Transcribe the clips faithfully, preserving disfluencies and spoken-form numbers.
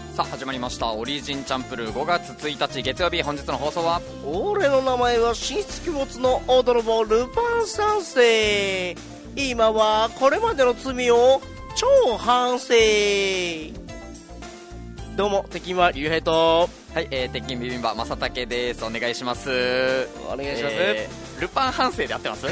さあ始まりましたオリジンチャンプルーごがつついたち月曜日、本日の放送は俺の名前は神出鬼没の大泥棒ルパン三世。今はこれまでの罪を超反省。どうも敵は竜兵と、 はい、えー、鉄筋ビビンバ正竹です。お願いします。 お願いします、 えー、ルパン反省で合ってます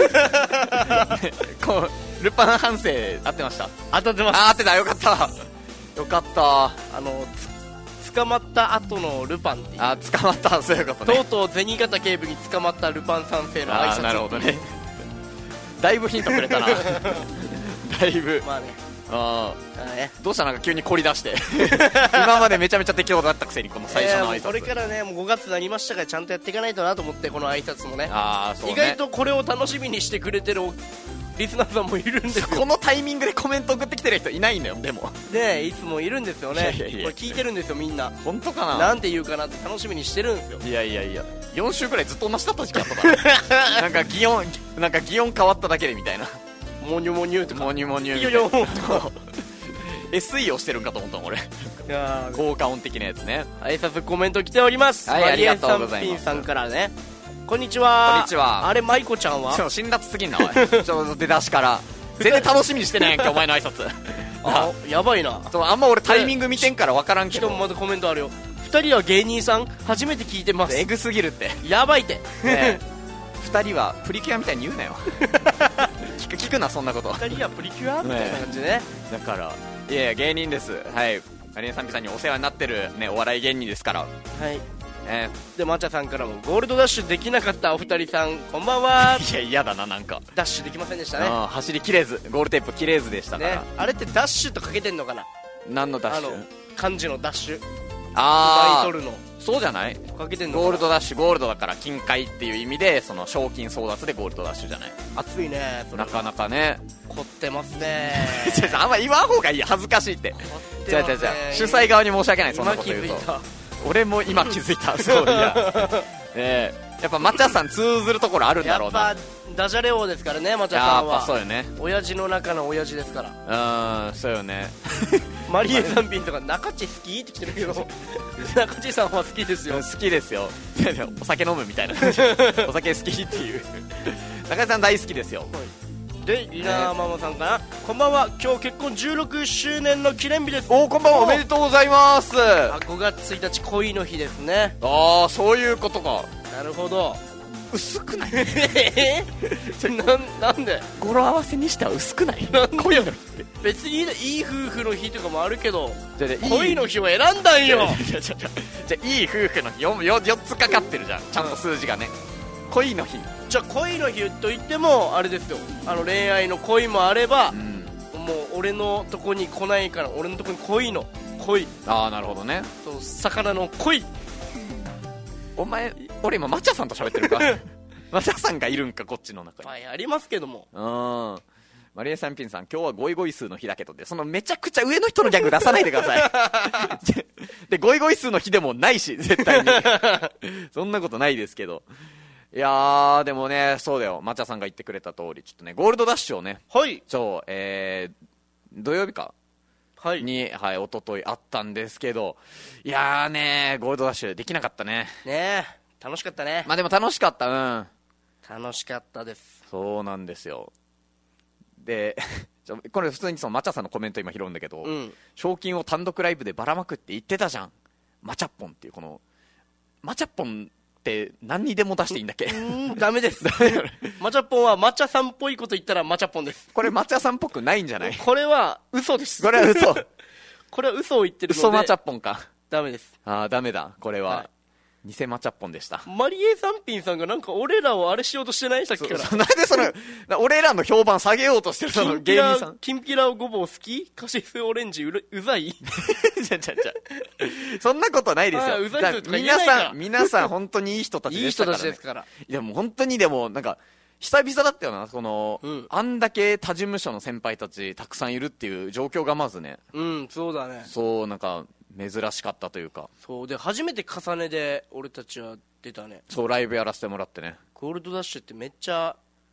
こうルパン反省合ってました。 当たってます。 あ、合ってた。よかったよかった。 あのつ捕まった後のルパンっていう、 あ、捕まった。そういうことね。 とうとう銭形警部に捕まったルパン三世の挨拶。 あ、なるほどね。だいぶヒントくれたなだいぶ、 まあね、 ああね、 どうした、なんか急に凝り出して今までめちゃめちゃ適当だったくせにこの最初の挨拶、 えー、これからねもうごがつになりましたからちゃんとやっていかないとなと思って、この挨拶もね、 あー、そうね、 意外とこれを楽しみにしてくれてるリスナーさんもいるんですよ。 このタイミングでコメント送ってきてる人いないんだよ。でもね、いつもいるんですよね。 いやいやいや、 これ聞いてるんですよみんな。 本当かな。 なんて言うかなって楽しみにしてるんですよ。 いやいやいや、よん週くらいずっと同じだった時期あったからなんか擬音なんか擬音変わっただけでみたいな、 モニュモニュとかモニュモニュみピヨたいなヨンとかエスイー をしてるんかと思ったもん俺。 いや効果音的なやつね。 挨拶コメント来ております。 はい、ありがとうございます。 マリエさんピンさんからね、こんにちは。 こんにちは。 あれマイコちゃんはちょっと辛辣すぎんなおいちょっと出だしから全然楽しみにしてないやんけお前の挨拶あ、やばいな。 そう、あんま俺タイミング見てんから分からんけど、 しかもまたコメントあるよ。二人は芸人さん初めて聞いてます。 エグすぎるって、 やばいって、 ね、ふたりはプリキュアみたいに言うなよ聞く聞くなそんなこと。 二人はプリキュアみたいな感じね。 だからいやいや芸人です。はい、マリエさんぴさんにお世話になってる、ね、お笑い芸人ですから。 はい、 えでマチャさんからもゴールドダッシュできなかったお二人さんこんばんは。 ー、いや嫌だな、なんかダッシュできませんでしたね。 あ走りきれず、ゴールテープ切れずでしたから、 ね、あれってダッシュとかけてんのかな。 何のダッシュ。 あの漢字のダッシュ、 あー、 奪い取るのそうじゃない。 かけてんのかな。 ゴールドダッシュ、ゴールドだから金塊っていう意味で、その賞金争奪でゴールドダッシュじゃない。 熱いねそれ。 なかなかね凝ってますね違う違う、あんま言わん方がいい、恥ずかしいって。 凝って違う違う違う、主催側に申し訳ない、そんな今こと言うと。 気づいた。 俺も今気づいたそういや、えー、やっぱマチャさん通ずるところあるんだやっろうな。 ぱダジャレ王ですからね、マチャさやっぱんは。 そうよね。 親父の中の親父ですから。 うーん、そうよねマリエさんピンとか中地好きって来てるけど中地さんは好きですよ。 好きですよお酒飲むみたいなお酒好きっていう中井さん大好きですよ。 でリナーママさんかな、こんばんは。今日結婚じゅうろくしゅうねんの記念日です。 おー、こんばんは、おめでとうございます。 ああごがつついたち恋の日ですね。 あー、そういうことか。 なるほど。 薄くないえー、な, なんで語呂合わせにしては薄くない。 なんで恋の日って別にいい夫婦の日とかもあるけど、 じゃあじゃあ恋の日を選んだんよ。 じゃあじゃあじゃあいい夫婦の日 よ, よ, よっつかかってるじゃん、ちゃんと数字がね。恋の日、 じゃあ恋の日といってもあれですよ、あの恋愛の恋もあれば、 うん、 もう俺のとこに来ないから俺のとこに恋の恋、 ああなるほどね。 そう魚の恋。 お前、俺今マチャさんと喋ってるかマチャさんがいるんかこっちの中に。 まあありますけども、 うん、マリエさんピンさん、今日はゴイゴイ数の日だけどって、そのめちゃくちゃ上の人のギャグ出さないでくださいでゴイゴイ数の日でもないし絶対にそんなことないですけど。いやーでもね、そうだよ、マチャさんが言ってくれた通り、ちょっとねゴールドダッシュをね、 はいそう、えー、土曜日かはいに、はい、一昨日あったんですけど、いやーねゴールドダッシュできなかったね。 ねえ、楽しかったね。 まあでも楽しかった。うん、 楽しかったです。 そうなんですよ。でちょこれ普通にそのマチャさんのコメント今拾うんだけど、 うん、 賞金を単独ライブでばらまくって言ってたじゃん、マチャッポンっていう、このマチャッポンって何にでも出していいんだっけうーんダメですマチャポンはマチャさんっぽいこと言ったらマチャポンです。 これマチャさんっぽくないんじゃないこれは嘘です。 これは嘘これは嘘を言ってるので嘘マチャッポンか。 ダメです。 ああダメだ、これは、 はい偽マチャッポンでした。 マリエさんピンさんがなんか俺らをあれしようとしてない、さっきから。 そなんでその俺らの評判下げようとしてるそのキンピラ芸人さんキンピラごぼう好き、カシスオレンジうるうざいちゃちゃちゃそんなことないですよ。 あーうざい人とか言え皆ないからさん皆さん本当にいい人たちいい人でしたから、ね、 たちですから。 いやもう本当にでもなんか久々だったよな、この、 うんあんだけ他事務所の先輩たちたくさんいるっていう状況がまずね、 うんそうだね。 そうなんか珍しかったというか、 そうで初めて重ねで俺たちは出たね。 そうライブやらせてもらってね。 ゴールドダッシュってめっちゃ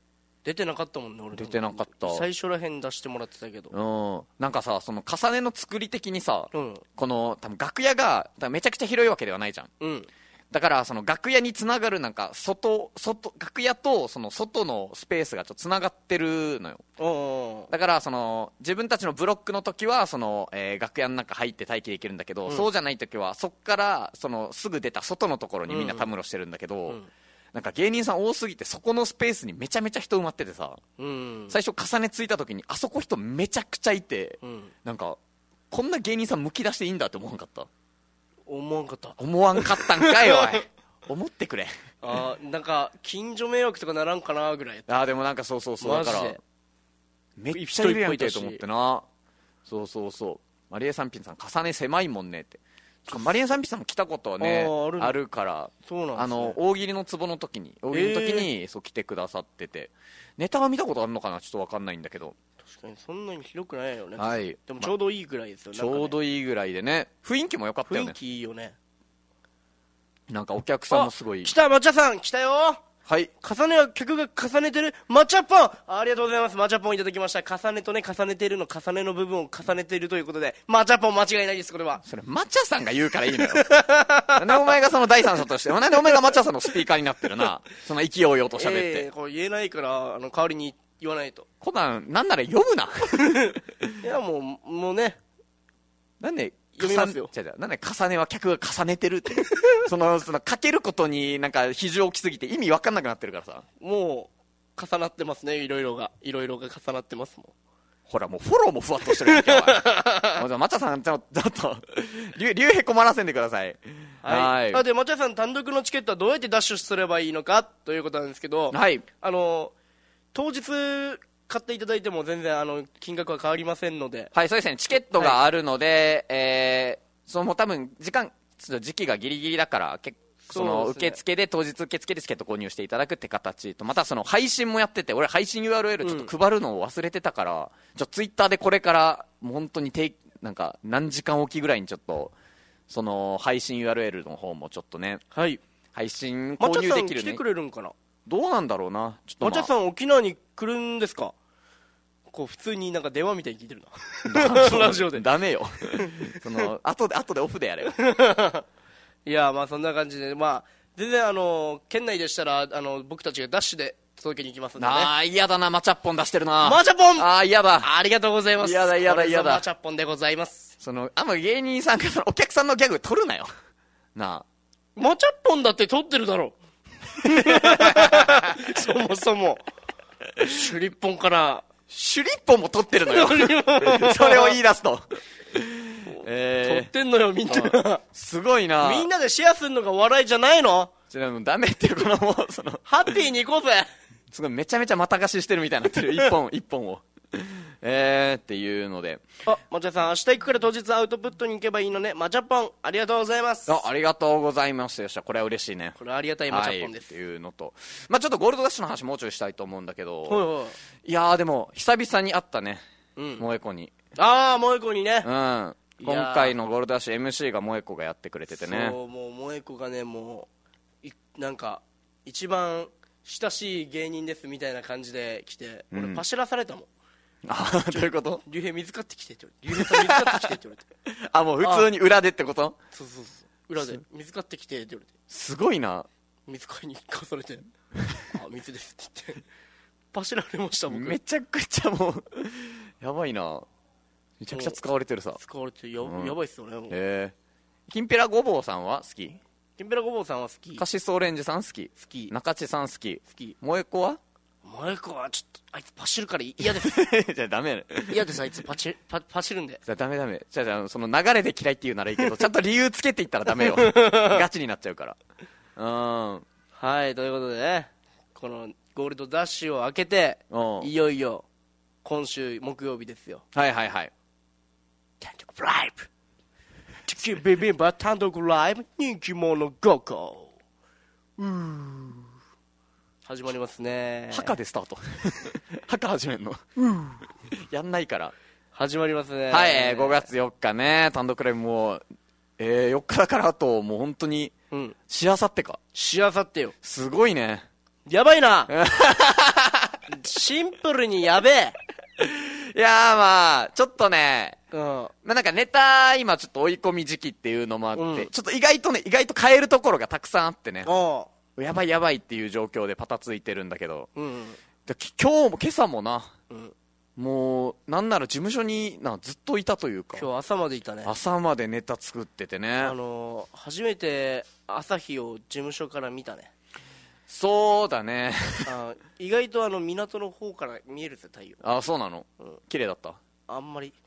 出てなかったもんね俺。 出てなかった。 最初らへん出してもらってたけど、 うん、なんかさ、その重ねの作り的にさ、 うん、 この多分楽屋が多分めちゃくちゃ広いわけではないじゃん、 うん、 だからその楽屋につながるなんか外外楽屋とその外のスペースがちょっとつながってるのよ。 おだからその自分たちのブロックの時はその、えー、楽屋の中入って待機できるんだけど、うん、そうじゃない時はそっからそのすぐ出た外のところにみんなたむろしてるんだけど、うんうん、なんか芸人さん多すぎてそこのスペースにめちゃめちゃ人埋まっててさ、うん、最初重ねついた時にあそこ人めちゃくちゃいて、うん、なんかこんな芸人さんむき出していいんだって思わんかった。 思わんかった思わんかったんかいおい思ってくれ。 あなんか近所迷惑とかならんかなぐらい。 あでもなんかそうそうそうだからめっちゃいるやんけと思ってな。そうそうそう、マリエさんピンさん重ね狭いもんねって。マリエさんピンさんも来たことはね あ, あ, あるから。 そうなんです、ね、 あの大喜利の壺の時に大喜利の時に、えー、そう来てくださってて、ネタは見たことあるのかなちょっと分かんないんだけど。 確かにそんなに広くないよね。 はい、 でもちょうどいいぐらいですよね。 ちょうどいいぐらいでね、雰囲気も良かったよね。 雰囲気いいよね。 なんかお客さんもすごい。 来た、抹茶さん来たよ。 はい、 重ねは客が重ねてる抹茶ポン、ありがとうございます。抹茶ポンいただきました。重ねとね重ねてるの重ねの部分を重ねているということで抹茶ポン間違いないです。これはそれ抹茶さんが言うからいいのよなんでお前がその第三者としてなんでお前が抹茶さんのスピーカーになってるなその勢いよと喋って、 えー、これ言えないからあの代わりに言わないと。 こんなんなんなら読むないやもうもうねなんで読みますよ。 違う違う、なんで重ねは客が重ねてるってそのそのかけることになんか比重大きすぎて意味分かんなくなってるからさ。 もう重なってますね、いろいろがいろいろが重なってますもん。 ほらもうフォローもふわっとしてるやんけおい抹茶さんちょっとちょっと竜へ困らせんでください。 はい、はい。で抹茶さん単独のチケットはどうやってダッシュすればいいのかということなんですけど、 はい、 あの当日買っていただいても全然あの金額は変わりませんので。 はい、そうですね、チケットがあるので、はい、えー、そのもう多分時間時期がギリギリだから結その受付で当日受付でチケット購入していただくって形と、またその配信もやってて、俺配信 ユーアールエル ちょっと配るのを忘れてたから、うん、ちょツイッターでこれからもう本当にてなんか何時間おきぐらいにちょっとその配信 ユーアールエル の方もちょっとね、 はい、 配信購入できるね。 抹茶さん来てくれるんかな。 どうなんだろうな。ちょっと、まあ、 抹茶さん沖縄に来るんですか。こう普通になんか電話みたいに聞いてるなラジオで。 ダメよその後で後でオフでやれよいやまあそんな感じで、まあ全然あの県内でしたらあの僕たちがダッシュで届けに行きますんでね。 ああ嫌だな、マチャッポン出してるな。 マチャポン、 ああ嫌だ、 ありがとうございます。 嫌だ嫌だ嫌だ、 マチャポンでございます。 そのあんま芸人さんがそのお客さんのギャグ取るなよなあ。 マチャポンだって取ってるだろそもそもシュリッポンからシュリッポンも取ってるのよそれを言い出すとえー、取ってんのよみんなすごいな。 みんなでシェアするのが笑いじゃないの。 じゃあもうダメっていう、このもうそのハッピーに行こうぜ。 すごいめちゃめちゃまた貸ししてるみたいになってる一本一本をえーっていうので、 あ、抹茶さん明日行くから当日アウトプットに行けばいいのね。抹茶ポンありがとうございます。 あ、ありがとうございます。よっしゃ、これは嬉しいね。 これはありがたい抹茶ポンです、 はい、っていうのと、まあちょっとゴールドダッシュの話もうちょいしたいと思うんだけど、 はいはい、 いやーでも久々に会ったね、 うん、 萌子に。 あー萌子にね、 うん、今回のゴールドダッシュ エムシー が萌子がやってくれててね。 そう、もう萌子がね、もうなんか一番親しい芸人ですみたいな感じで来て、俺パシらされたもん。 ああ、どういうこと？ 竜兵水買ってきてって言われて、竜兵さん水買ってきてって言われてあ、もう普通に裏でってこと？ そうそうそう、裏で水買ってきてって言われて、 すごいな。 水買いに行かされてあ、水ですって言ってパシられました僕。 めちゃくちゃもうやばいな。めちゃくちゃ使われてるさ。 使われてや、うん、やばいっすよね。 へえ。きんぴらごぼうさんは好き？ きんぴらごぼうさんは好き。 カシスオレンジさん好き？ 好き。 中地さん好き？ 好き。 萌子は？ 萌子はちょっとあいつパシるから嫌ですじゃあダメ嫌です。あいつパチ パ, パシるんで。 じゃあダメダメ。じゃあじゃあその流れで嫌いって言うならいいけどちゃんと理由つけていったらダメよガチになっちゃうから。うん。 はい、ということでね、このゴールドダッシュを開けていよいよ今週木曜日ですよ。 はいはいはい。 単独ライブチキンビビンバ単独ライブ人気者ごこうー始まりますね。 ハカでスタートハカ始めんのやんないから始まりますね。 はい、えー、ごがつよっかね、単独ライブもう、えー、よっかだからあともう本当に、うん、しあさってか。 しあさってよ。 すごいね。 やばいなシンプルにやべえ。 いやーまあ、ちょっとね、 うん。 まあなんかネタ、今ちょっと追い込み時期っていうのもあって、 うんちょっと意外とね、意外と変えるところがたくさんあってね、 おやばいやばいっていう状況でパタついてるんだけど、 う。うん。 でき今日も今朝もな、 うん。 もう、なんなら事務所になずっといたというか、 今日朝までいたね。 朝までネタ作っててね。 あのー、初めて朝日を事務所から見たね。 そうだね。 あ意外とあの港の方から見えるぜ、太陽。 あ、そうなの、 うん、 綺麗だった。 あんまり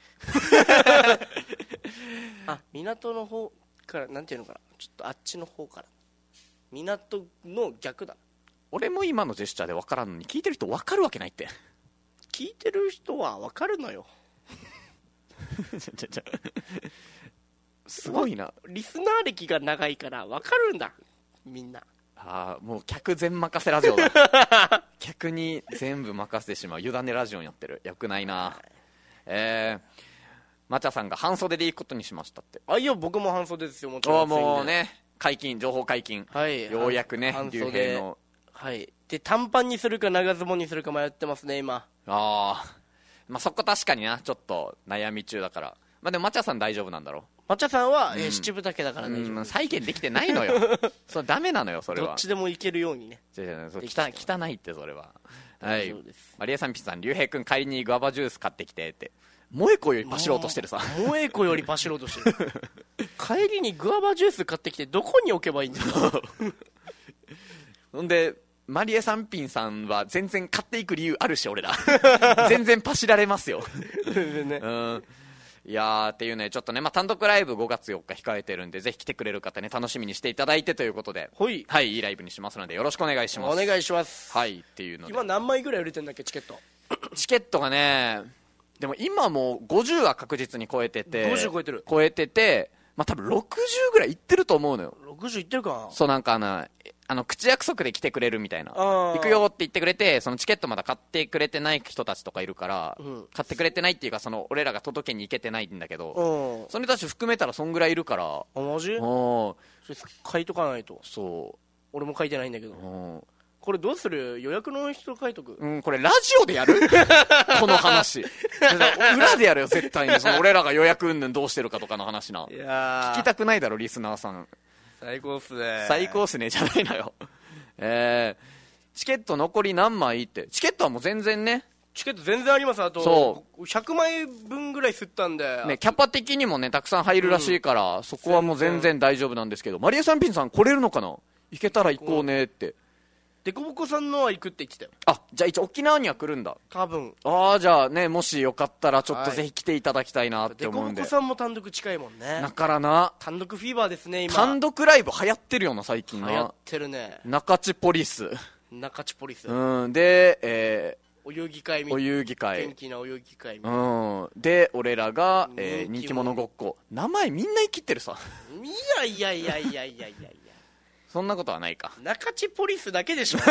あ、港の方からなんていうのかな、ちょっとあっちの方から、港の逆だ。 俺も今のジェスチャーで分からんのに聞いてる人分かるわけないって聞いてる人は分かるのよちょちょちょすごいな。 リスナー歴が長いから分かるんだみんな。 ああ、もう客全任せラジオだ客に全部任せてしまう委ねラジオになってる。よくないな。えーマチャさんが半袖で行くことにしましたって。 あ、いや僕も半袖ですよ、もちろん。 おもうね、解禁、情報解禁、 はい、 ようやくね、竜兵の。 はいで、短パンにするか長ズボンにするか迷ってますね今。 ああ、まあそこ確かにな、ちょっと悩み中だから。まあでもマチャさん大丈夫なんだろう。 抹茶さんは、 うんえー七分丈だからね、 うん、再現できてないのよそれダメなのよ、それは。 どっちでもいけるようにね。 違う違う、そうできた汚いってそれは。はい大丈夫です。 マリエさんピッさん、竜兵君帰りにグアバジュース買ってきてって。萌え子よりパシろうとしてるさ。 萌え子よりパシろうとしてる帰りにグアバジュース買ってきてどこに置けばいいんですかほんでマリエさんピンさんは全然買っていく理由あるし、俺ら全然パシられますよ全然ね。 うんいやーっていうね、ちょっとね、まあ、単独ライブごがつよっか控えてるんで、ぜひ来てくれる方ね、楽しみにしていただいてということで、 ほい、 はい、いいライブにしますのでよろしくお願いします。 お願いします。 はいっていうので、 今何枚ぐらい売れてんだっけチケット。 チケットがね、でも今もうごじゅうは確実に超えてて、 ごじゅう超えてる。 超えてて、まあ、多分ろくじゅうぐらいいってると思うのよ。 ろくじゅういってるか。 そう、なんかあの、あの口約束で来てくれるみたいな、 あー行くよって言ってくれて、そのチケットまだ買ってくれてない人たちとかいるから、 うん買ってくれてないっていうか、その俺らが届けに行けてないんだけど、 うん。 その人たち含めたらそんぐらいいるから、 あ、マジ？ うん、 それ書いとかないと。 そ俺も書いてないんだけど。 う、うんこれどうする？予約の人書いとく。 うん、これラジオでやるこの話裏でやるよ絶対に。その俺らが予約云々どうしてるかとかの話な。 いや聞きたくないだろリスナーさん。 最高っすね。 最高っすねじゃないのよえー、チケット残り何枚って。チケットはもう全然ね、 チケット全然あります。あとそひゃくまいぶんぐらい吸ったんで、 ね、キャパ的にもねたくさん入るらしいから、うん、そこはもう全然大丈夫なんですけど、マリエさんピンさん来れるのかな。行けたら行こうねって。 デコボコさんのは行くって言ってたよ。 あ、じゃあ一応沖縄には来るんだ多分。 ああ、じゃあね、もしよかったらちょっとぜひ来ていただきたいなって思うんで。 デコボコさんも単独近いもんね。 だからな、 単独フィーバーですね今。 単独ライブ流行ってるよな最近な。 流行ってるね。 中地ポリス、 中地ポリス、 うんで、えお遊戯会みー、お遊戯会、 元気なお遊戯会みたいな。 うんで俺らが、えー、人気人気者者ごっこ。名前みんな生きってるさいやいやいやいやいやいやいやそんなことはないか。 中地ポリスだけでしょ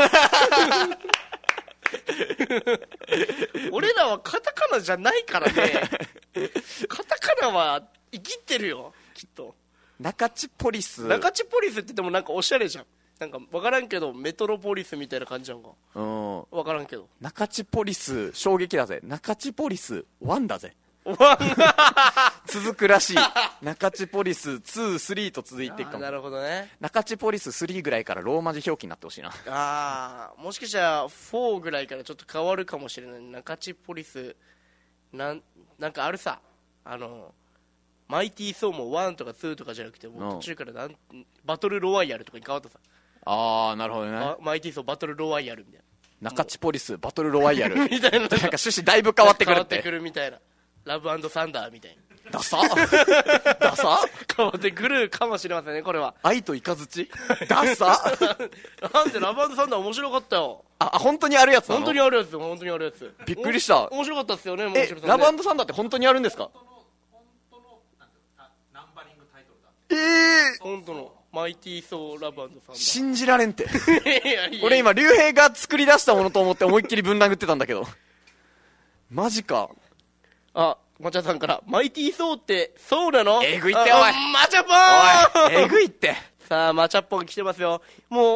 俺らはカタカナじゃないからねカタカナは生きってるよきっと。 中地ポリス、 中地ポリスってでもなんかおしゃれじゃん。なんか分からんけどメトロポリスみたいな感じなんかうん分からんけど。 中地ポリス衝撃だぜ。中地ポリスワンだぜ続くらしい。中地ポリスツー、スリーと続いていくかも。 なるほどね。 中地ポリススリーぐらいからローマ字表記になってほしいな。 ああ、もしかしたらフォーぐらいからちょっと変わるかもしれない。中地ポリスなんなんかあるさ、あのマイティーソーもワンとかツーとかじゃなくて、もう途中からなんバトルロワイヤルとかに変わったさ。 ああなるほどね。 マイティーソーバトルロワイヤルみたいな。 中地ポリスバトルロワイヤルみたいな。なんかなんか趣旨だいぶ変わってくるって。 変わってくるみたいな。ラブ&サンダーみたいな。 ダサダサ変わってくるかもしれませんねこれは。 愛とイカズチダサなんでラブ&サンダー面白かったよ。 あ本当にあるやつなの。 本当にあるやつ、本当にあるやつ。 びっくりした。 面白かったっすよね。 えラブ&サンダーって本当にあるんですか。えー、 本当のマイティーソーラブ&サンダー信じられんていやいやいや俺今竜兵が作り出したものと思って思いっきりぶん殴ってたんだけどマジか。 あ、マチャさんからマイティーソーってそうなの。あえぐいっておいマチャポーンおいえぐいって。 さあマチャポン来てますよ。もう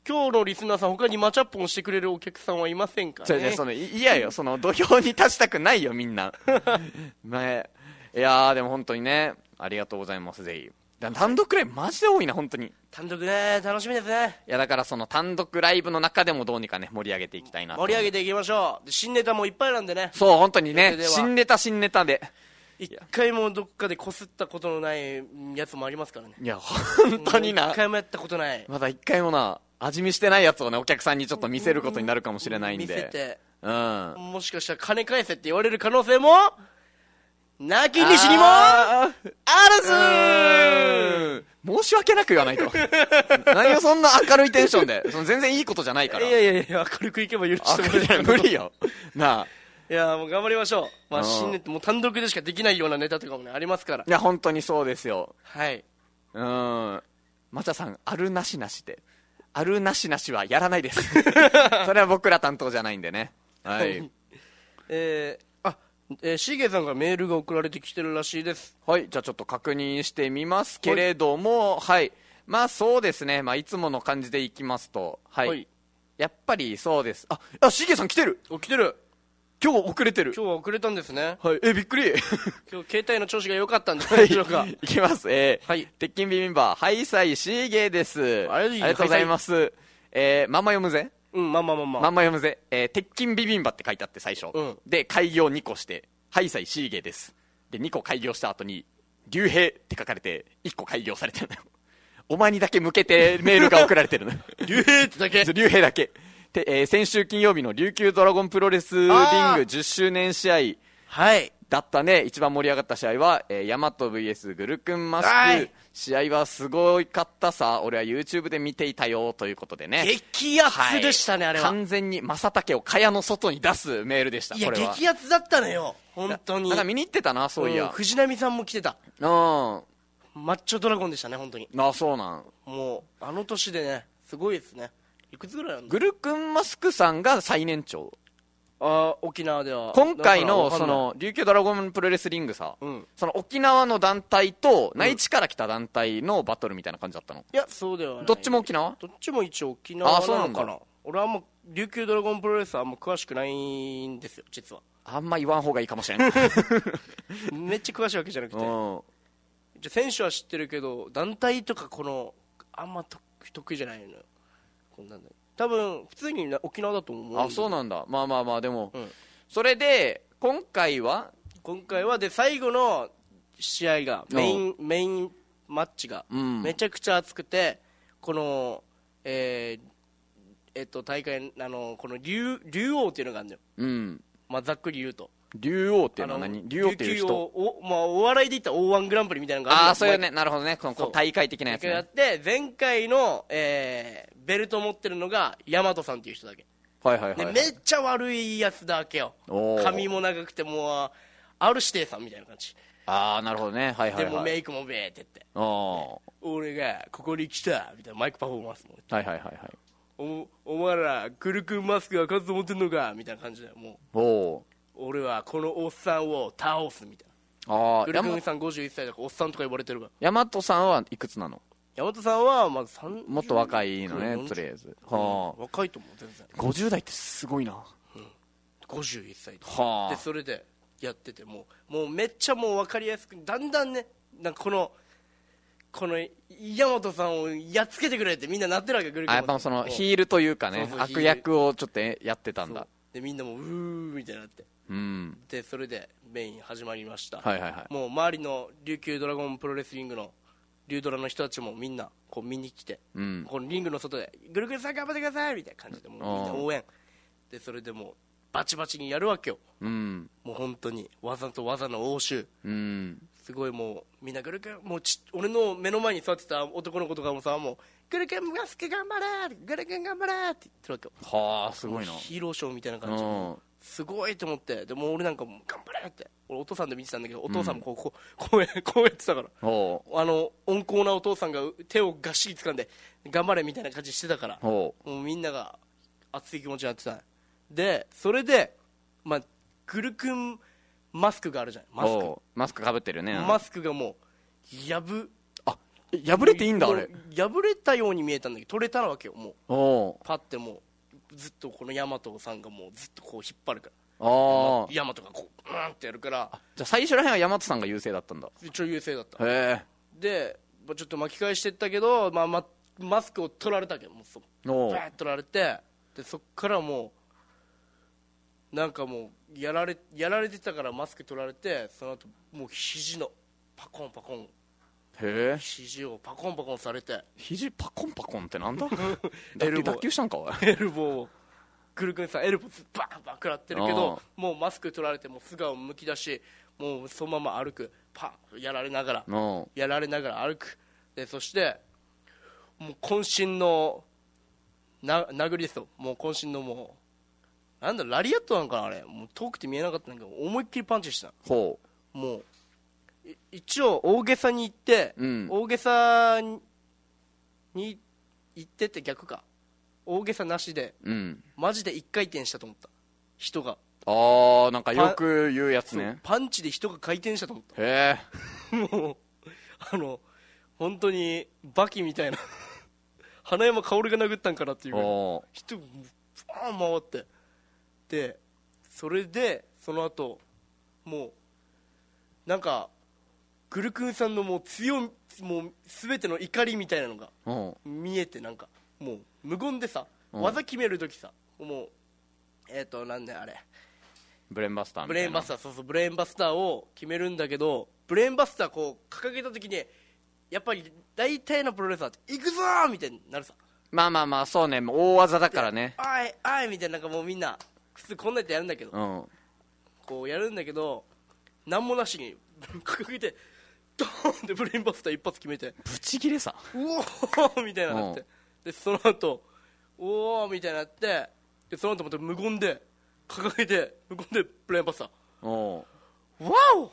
今日のリスナーさん他にマチャッポンしてくれるお客さんはいませんかね。 じゃあじゃあそのい嫌よ、その土俵に立ちたくないよみんなまあ、いやーでも本当にね、ありがとうございます。ぜひだ単独ライブマジで多いな本当に。 単独ね、楽しみですね。 いやだからその単独ライブの中でもどうにかね盛り上げていきたいなと。 盛り上げていきましょう。で新ネタもいっぱいなんでね。 そう本当にね、 予定では新ネタ新ネタで一回もどっかでこすったことのないやつもありますからね。 いや本当にな、 一回もやったことない。 まだ一回もな味見してないやつをねお客さんにちょっと見せることになるかもしれないんで、 見せて、 うん、 もしかしたら金返せって言われる可能性もなきにしにもああるずー。 申し訳なく言わないと何をそんな明るいテンションで、その全然いいことじゃないから。 いやいやいや、明るくいけば許してもらえる。 無理よなあ。 いやもう頑張りましょう。まあうん新ネタもう単独でしかできないようなネタとかもねありますから。 いや本当にそうですよ。 はい。 うんまちゃさん、あるなしなしであるなしなしはやらないですそれは僕ら担当じゃないんでね。はいえー、あ、えー、シゲさんからメールが送られてきてるらしいです。 はいじゃあちょっと確認してみますけれども、はい、はい、まあそうですね、まあいつもの感じでいきますと、はい、はい、やっぱりそうです。ああしげさん来てる。 お来てる。 今日遅れてる。 今日は遅れたんですね。 はい、えびっくり今日携帯の調子が良かったんじゃないでしょうか。 いきます。えー、 はい、 鉄筋ビビンバーハイサイシーゲーです。 ありがとうございます。えー、まんま読むぜ。 うん、まんままんままんま読むぜ。えー、鉄筋ビビンバって書いてあって最初、 うん、で開業にこしてハイサイシーゲーですでにこ開業した後に竜兵って書かれていっこ開業されてるのよお前にだけ向けてメールが送られてるの竜兵ってだけ竜兵だけで、えー、先週金曜日の琉球ドラゴンプロレスリングじゅっしゅうねん試合だったね。一番盛り上がった試合は、えー、ヤマト ブイエス グルクンマスク、はい、試合はすごかったさ、俺は YouTube で見ていたよということでね。 激アツでしたね、はい、あれは完全に正竹を蚊帳の外に出すメールでした。 いやこれは激アツだったのよ本当に。 なんか見に行ってたな、そういや、 うん、藤波さんも来てた。 うん、 マッチョドラゴンでしたね本当に。 あ、そうなん。 もうあの年でねすごいですね。いくつぐらいなんだ。 グルクンマスクさんが最年長。 あ、沖縄では今回のその琉球ドラゴンプロレスリングさ、うん、その沖縄の団体と内地から来た団体のバトルみたいな感じだったの。 いやそうではない。 どっちも沖縄。 どっちも一応沖縄なのかな。俺はもう琉球ドラゴンプロレスはあんま詳しくないんですよ実は。 あんま言わん方がいいかもしれないめっちゃ詳しいわけじゃなくて、じゃ選手は知ってるけど団体とかこのあんま得意じゃないのよ。こんなんだ多分普通に沖縄だと思う。 あ、そうなんだ。まあまあまあでも、うん、それで今回は今回はで最後の試合がメインメインマッチがめちゃくちゃ熱くて、うん、このえー、えっと大会あのこの竜竜王っていうのがあるんだよ、うん、まあざっくり言うと竜王っていうのは何？竜王っていう人。 お、まあ、お笑いで言ったら オーワン グランプリみたいなのがあるんだよ。 ああ、そういうね、なるほどね、この大会的なやつね。 やって前回の、えー、ベルト持ってるのが大和さんっていう人だけ。 はいはいはい、はい、 でめっちゃ悪いやつだけよ。髪も長くてもうある指定さんみたいな感じ。 ああ、なるほどね。はいはいはい。 でもメイクもベーって言って、俺がここに来たみたいなマイクパフォーマンスも。 はいはいはいはい。 お, お前らグルクンマスクが数持ってんのかみたいな感じで、もうお俺はこのおっさんを倒すみたいな。ああ、グルクンさんごじゅういっさいだからおっさんとか呼ばれてるから。 大和さんはいくつなの？ 大和さんはまずもっと若いのね、とりあえず、 うん、はあ、若いと思う全然。 ごじゅう代ってすごいな、 うん、ごじゅういっさいはあ、でそれでやっててもう、もうめっちゃもう分かりやすくだんだんね、なんかこのこの大和さんをやっつけてくれってみんななってるわけ。グルクンあやっぱそのヒールというかね、そうそう悪役をちょっとやってたんだ。 でみんなもううーみたいになって、うん、でそれでメイン始まりました、はいはいはい、もう周りの琉球ドラゴンプロレスリングの琉ドラの人たちもみんなこう見に来て、うん、このリングの外でグルクンさん頑張ってくださいみたいな感じでもうみんな応援で、それでもうバチバチにやるわけよ、うん、もう本当に技と技の応酬、うん、すごいもうみんなグルクンもうち俺の目の前に座ってた男の子とかもさ、もうグルクンマスク頑張れグルクン頑張れって言ってるわけよ。はあ、すごいな。ヒーローショーみたいな感じ、うん、すごいと思って、でも俺なんかもう頑張れって俺お父さんで見てたんだけど、お父さんもこう、こう、こうやこうやってたから、あの温厚なお父さんが手をがっしり掴んで頑張れみたいな感じしてたから、もうみんなが熱い気持ちになってた。でそれで、まあ、グルクンマスクがあるじゃん。マスクマスクかぶってるね。 マスクがもうやぶあ破れていいんだあれ。 破れたように見えたんだけど取れたわけよ。もうおパッてもうずっとこのヤマトさんがもうずっとこう引っ張るから、 ああ。 ヤマトがこううんってやるから、 じゃあ最初らへんは大和さんが優勢だったんだ。 一応優勢だった。 へでちょっと巻き返していったけど、まあ、まマスクを取られたけどもうそえ。おう。 バーッ取られて、でそっからもうなんかもうやられやられてたからマスク取られて、その後もう肘のパコンパコン、 へえ。 肘をパコンパコンされて、 肘パコンパコンってなんだエルボー脱臼脱臼したんかおい。 エルボーをグルクンさんエルボーバンバン食らってるけど、もうマスク取られてもう素顔むき出し、もうそのまま歩く、パンやられながらおう。 やられながら歩く。でそしてもう渾身のな殴りですよ。もう渾身のもうなんだろラリアットなんかなあれ、もう遠くて見えなかったんだけど思いっきりパンチした。 ほもうい一応大げさに言って、 う。うん。 大げさに言ってって逆か、大げさなしでうん。 マジで一回転したと思った。人がああ、なんかよく言うやつそうね。 パンチで人が回転したと思っへえ。 た。もうあの本当にバキみたいな花山薫が殴ったんかなっていうぐらいおう。 人がバーン回って、でそれでその後もうなんかグルクンさんのもう強いもう全ての怒りみたいなのがおう。 見えて、なんかもう無言でさ、 うん技決めるときさ、もうえっ、ー、となんであれブレーンバスターみブたいな。 レーンバスター、そうそうブレーンバスターを決めるんだけど、ブレーンバスターこう掲げたときにやっぱり大体のプロレスラーって行くぞーみたいになるさ。 まあまあまあ、そうね。大技だからね。 おいおいみたいな、なんかもうみんな普通こんなやってやるんだけど、 うん。 こうやるんだけど何もなしに掲げてドーンってブレーンバスター一発決めて、 ブチギレさ。 うおーみたいななって、でその後おーみたいになって、でその後また無言で掲げて無言でブレーンバスター、 おう。 わお。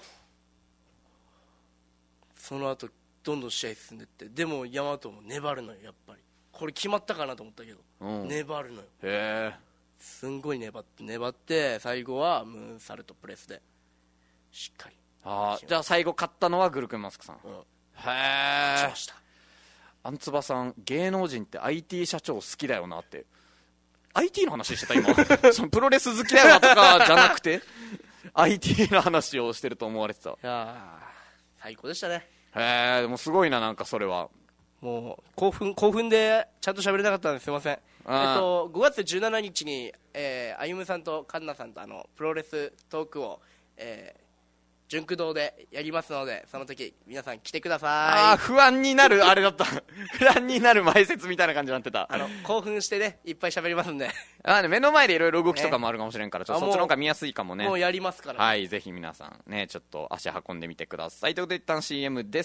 その後どんどん試合進んでって、でもヤマトも粘るのよ。やっぱりこれ決まったかなと思ったけど、 うん。へ粘るのよ。 え。 すんごい粘って粘って最後はムーンサルトプレスでしっかりああ、じゃあ最後勝ったのはグルクンマスクさん。 うんへえしま。した。 あんつばさん、芸能人って アイティー 社長好きだよなって。アイティー の話してた今。そのプロレス好きだよなとかじゃなくてアイティー の話をしてると思われてた。 いやー最高でしたね。 へえ、でもすごいな、なんかそれは。 もう興奮興奮でちゃんと喋れなかったんですいません。えっとごがつじゅうしちにちに、えー、歩夢さんとカンナさんとあのプロレストークを、えー、純駆堂でやりますので、その時皆さん来てください。 ああ、不安になるあれだった不安になる前説みたいな感じになってた。 あの興奮してねいっぱい喋りますんであ、ね、目の前でいろいろ動きとかもあるかもしれんから、ちょっとあそっちの方が見やすいかもね。 もうやりますから、 はい、ぜひ皆さんね、ちょっと足運んでみてください。ということで一旦 シーエム です。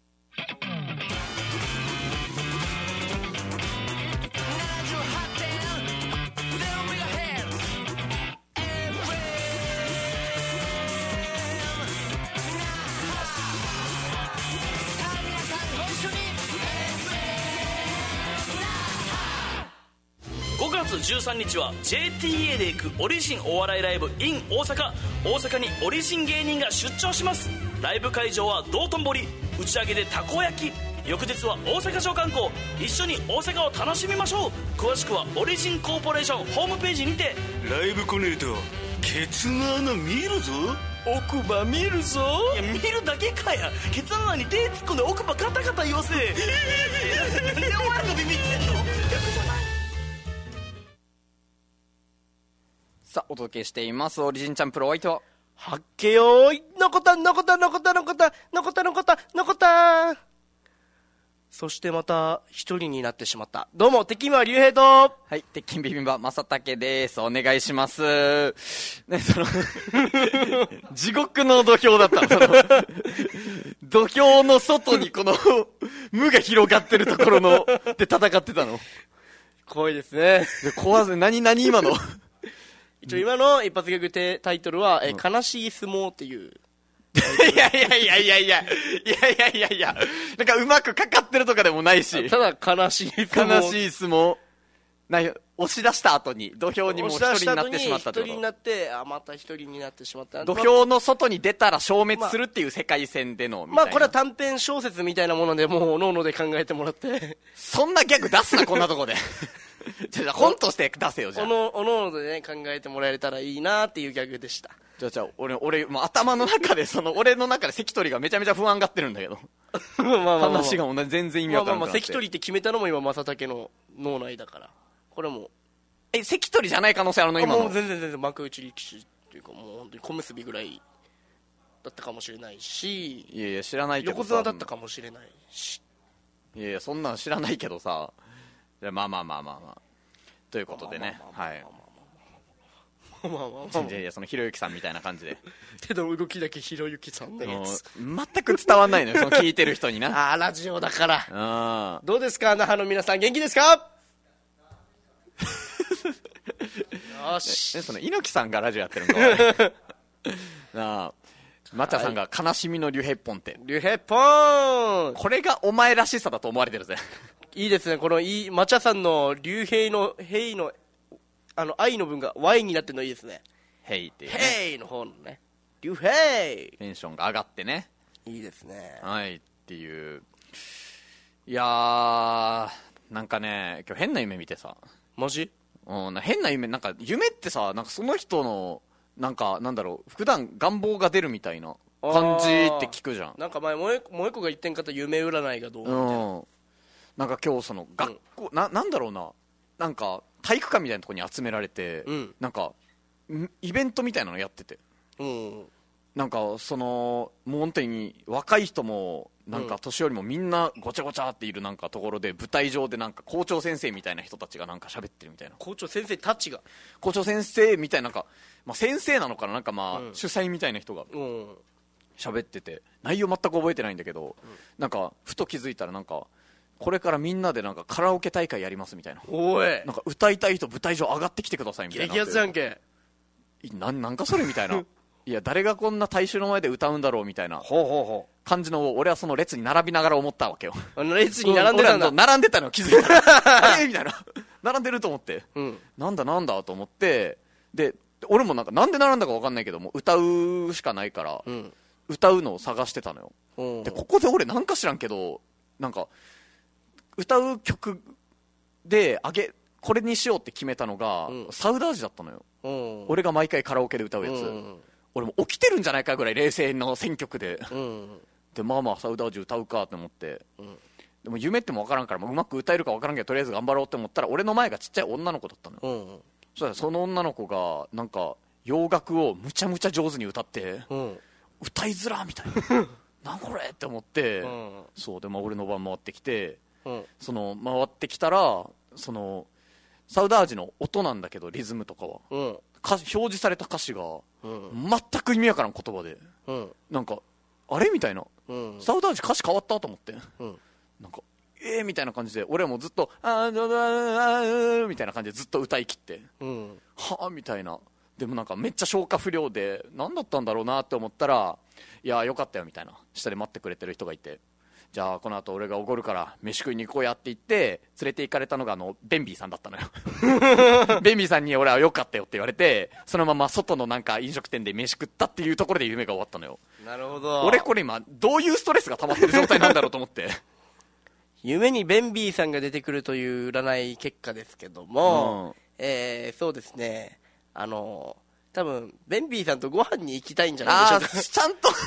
ごがつじゅうさんにちは ジェーティーエー で行くオリジンお笑いライブ in 大阪。大阪にオリジン芸人が出張します。ライブ会場は道頓堀、打ち上げでたこ焼き、翌日は大阪城観光。一緒に大阪を楽しみましょう。詳しくはオリジンコーポレーションホームページにて。 ライブ来ねえとケツの穴見るぞ。 奥歯見るぞ。いや見るだけかや。ケツ穴に手突っ込んで奥歯ガタガタ言わせなんでお前がビビってんの。逆じゃない。 さあ、お届けしていますオリジンチャンプロお相手ははっけよーいのこたのこたのこたのこたのこたのこたのこた。そしてまた一人になってしまった。どうも敵間竜兵と、 はい、鉄筋ビビンバ正竹です。お願いします。ね、その地獄の土俵だった。その土俵の外にこの無が広がってるところので戦ってたの。 怖いですね。 で怖い。何何今の。 一応今の一発ギャグテタイトルは、えー、悲しい相撲っていう。 いやいやいやいやいやいやいやいやいや、なんかうまくかかってるとかでもないし。 ただ悲しい相撲。 悲しい相撲。な押し出した後に土俵にもう一人になってしまったって一人にこなってあまた一人になってしまったと。土俵の外に出たら消滅するっていう世界線でのみたいな。 まあこれは短編小説みたいなものでもうおのおので考えてもらってそんなギャグ出すなこんなとこでじゃあ本として出せよじゃあ。 おのおのおのでね考えてもらえたらいいなっていうギャグでした。 じゃあじゃあ俺俺もう頭の中でその俺の中で関取がめちゃめちゃ不安がってるんだけどまあまあまあ、まあ、 話が同じ全然意味まあまあわからんくなって。 まあ関取って決めたのも今正竹の脳内だからこれもえ関取じゃない可能性あるの今の。 もう全然全然幕内力士っていうかもう本当に小結びぐらいだったかもしれないしいやいや知らないけどさ横綱だったかもしれないしいやいやそんなの知らないけどさ。じゃあまあまあまあまあまあということでねはいまあまあまあまあいやいやそのひろゆきさんみたいな感じで手の動きだけひろゆきさんのやつもう全く伝わんないのよその聞いてる人にな。 あーラジオだからあどうですか那覇の皆さん元気ですかよしえその猪木さんがラジオやってるんかなあマチャさんが悲しみの竜兵ポンってリュヘポーンこれがお前らしさだと思われてるぜいいですねこのいいマチャさんの竜兵のヘイのあの愛の文が Y になってるのいいですね。 ヘイっていうねヘイの方のね竜兵テンションが上がってねいいですね。 はいっていういやーなんかね今日変な夢見てさマジうん、な変な夢なんか夢ってさなんかその人のなんかなんだろう普段願望が出るみたいな感じって聞くじゃん。 なんか前もう一個が言ってんかった夢占いがどうみたいな、 うんなんか今日その学校、ななんだろうななんか体育館みたいなところに集められて、 うんなんかんイベントみたいなのやっててうんなんかそのもう本当に若い人もなんか年寄りもみんなごちゃごちゃっているなんかところで舞台上でなんか校長先生みたいな人たちがなんか喋ってるみたいな校長先生たちが校長先生みたいななんか、まあ、先生なのかななんかまあ、 うん主催みたいな人がうん喋ってて内容全く覚えてないんだけど、なんかふと気づいたらなんかこれからみんなでなんかカラオケ大会やりますみたいなおいなんか歌いたい人舞台上上がってきてくださいみたいな激アツじゃんけいなんなんかそれみたいないや誰がこんな大衆の前で歌うんだろうみたいなほうほうほ感じの俺はその列に並びながら思ったわけようあの列に並んでたんだ俺は並んでたの気づいたらあれみたいな並んでると思ってうんなんだなんだと思ってで俺もなんかなんで並んだか分かんないけども歌うしかないから、 うん歌うのを探してたのようんでここで俺なんか知らんけどなんか歌う曲であげこれにしようって決めたのが、 うんサウダージだったのようん俺が毎回カラオケで歌うやつ、 うん俺も起きてるんじゃないかぐらい冷静の選曲でうんでまあまあサウダージ歌うかって思って、 んでも夢っても分からんから、まあうまく歌えるか分からんけどとりあえず頑張ろうって思ったら俺の前がちっちゃい女の子だったのよ、 うんそしたらその女の子がなんか洋楽をむちゃむちゃ上手に歌って、 うん歌いづらみたいななんこれって思って、 うんそうで、まあ、俺の番回ってきてうんその回ってきたらそのサウダージの音なんだけどリズムとかはうん歌表示された歌詞がうん全く意味わからん言葉でうんなんかあれみたいなうんサウダージ歌詞変わったと思ってうんなんかえーみたいな感じで俺はもうずっとあーだだだーみたいな感じでずっと歌い切ってうんはあみたいなでもなんかめっちゃ消化不良で何だったんだろうなって思ったらいやーよかったよみたいな下で待ってくれてる人がいてじゃあこの後俺がおごるから飯食いに行こうやって言って連れて行かれたのがあのベンビーさんだったのよベンビーさんに俺はよかったよって言われてそのまま外のなんか飲食店で飯食ったっていうところで夢が終わったのよなるほど俺これ今どういうストレスが溜まってる状態なんだろうと思って夢にベンビーさんが出てくるという占い結果ですけども、 うんえー、そうですねあの多分ベンビーさんとご飯に行きたいんじゃないでしょうかああちゃんと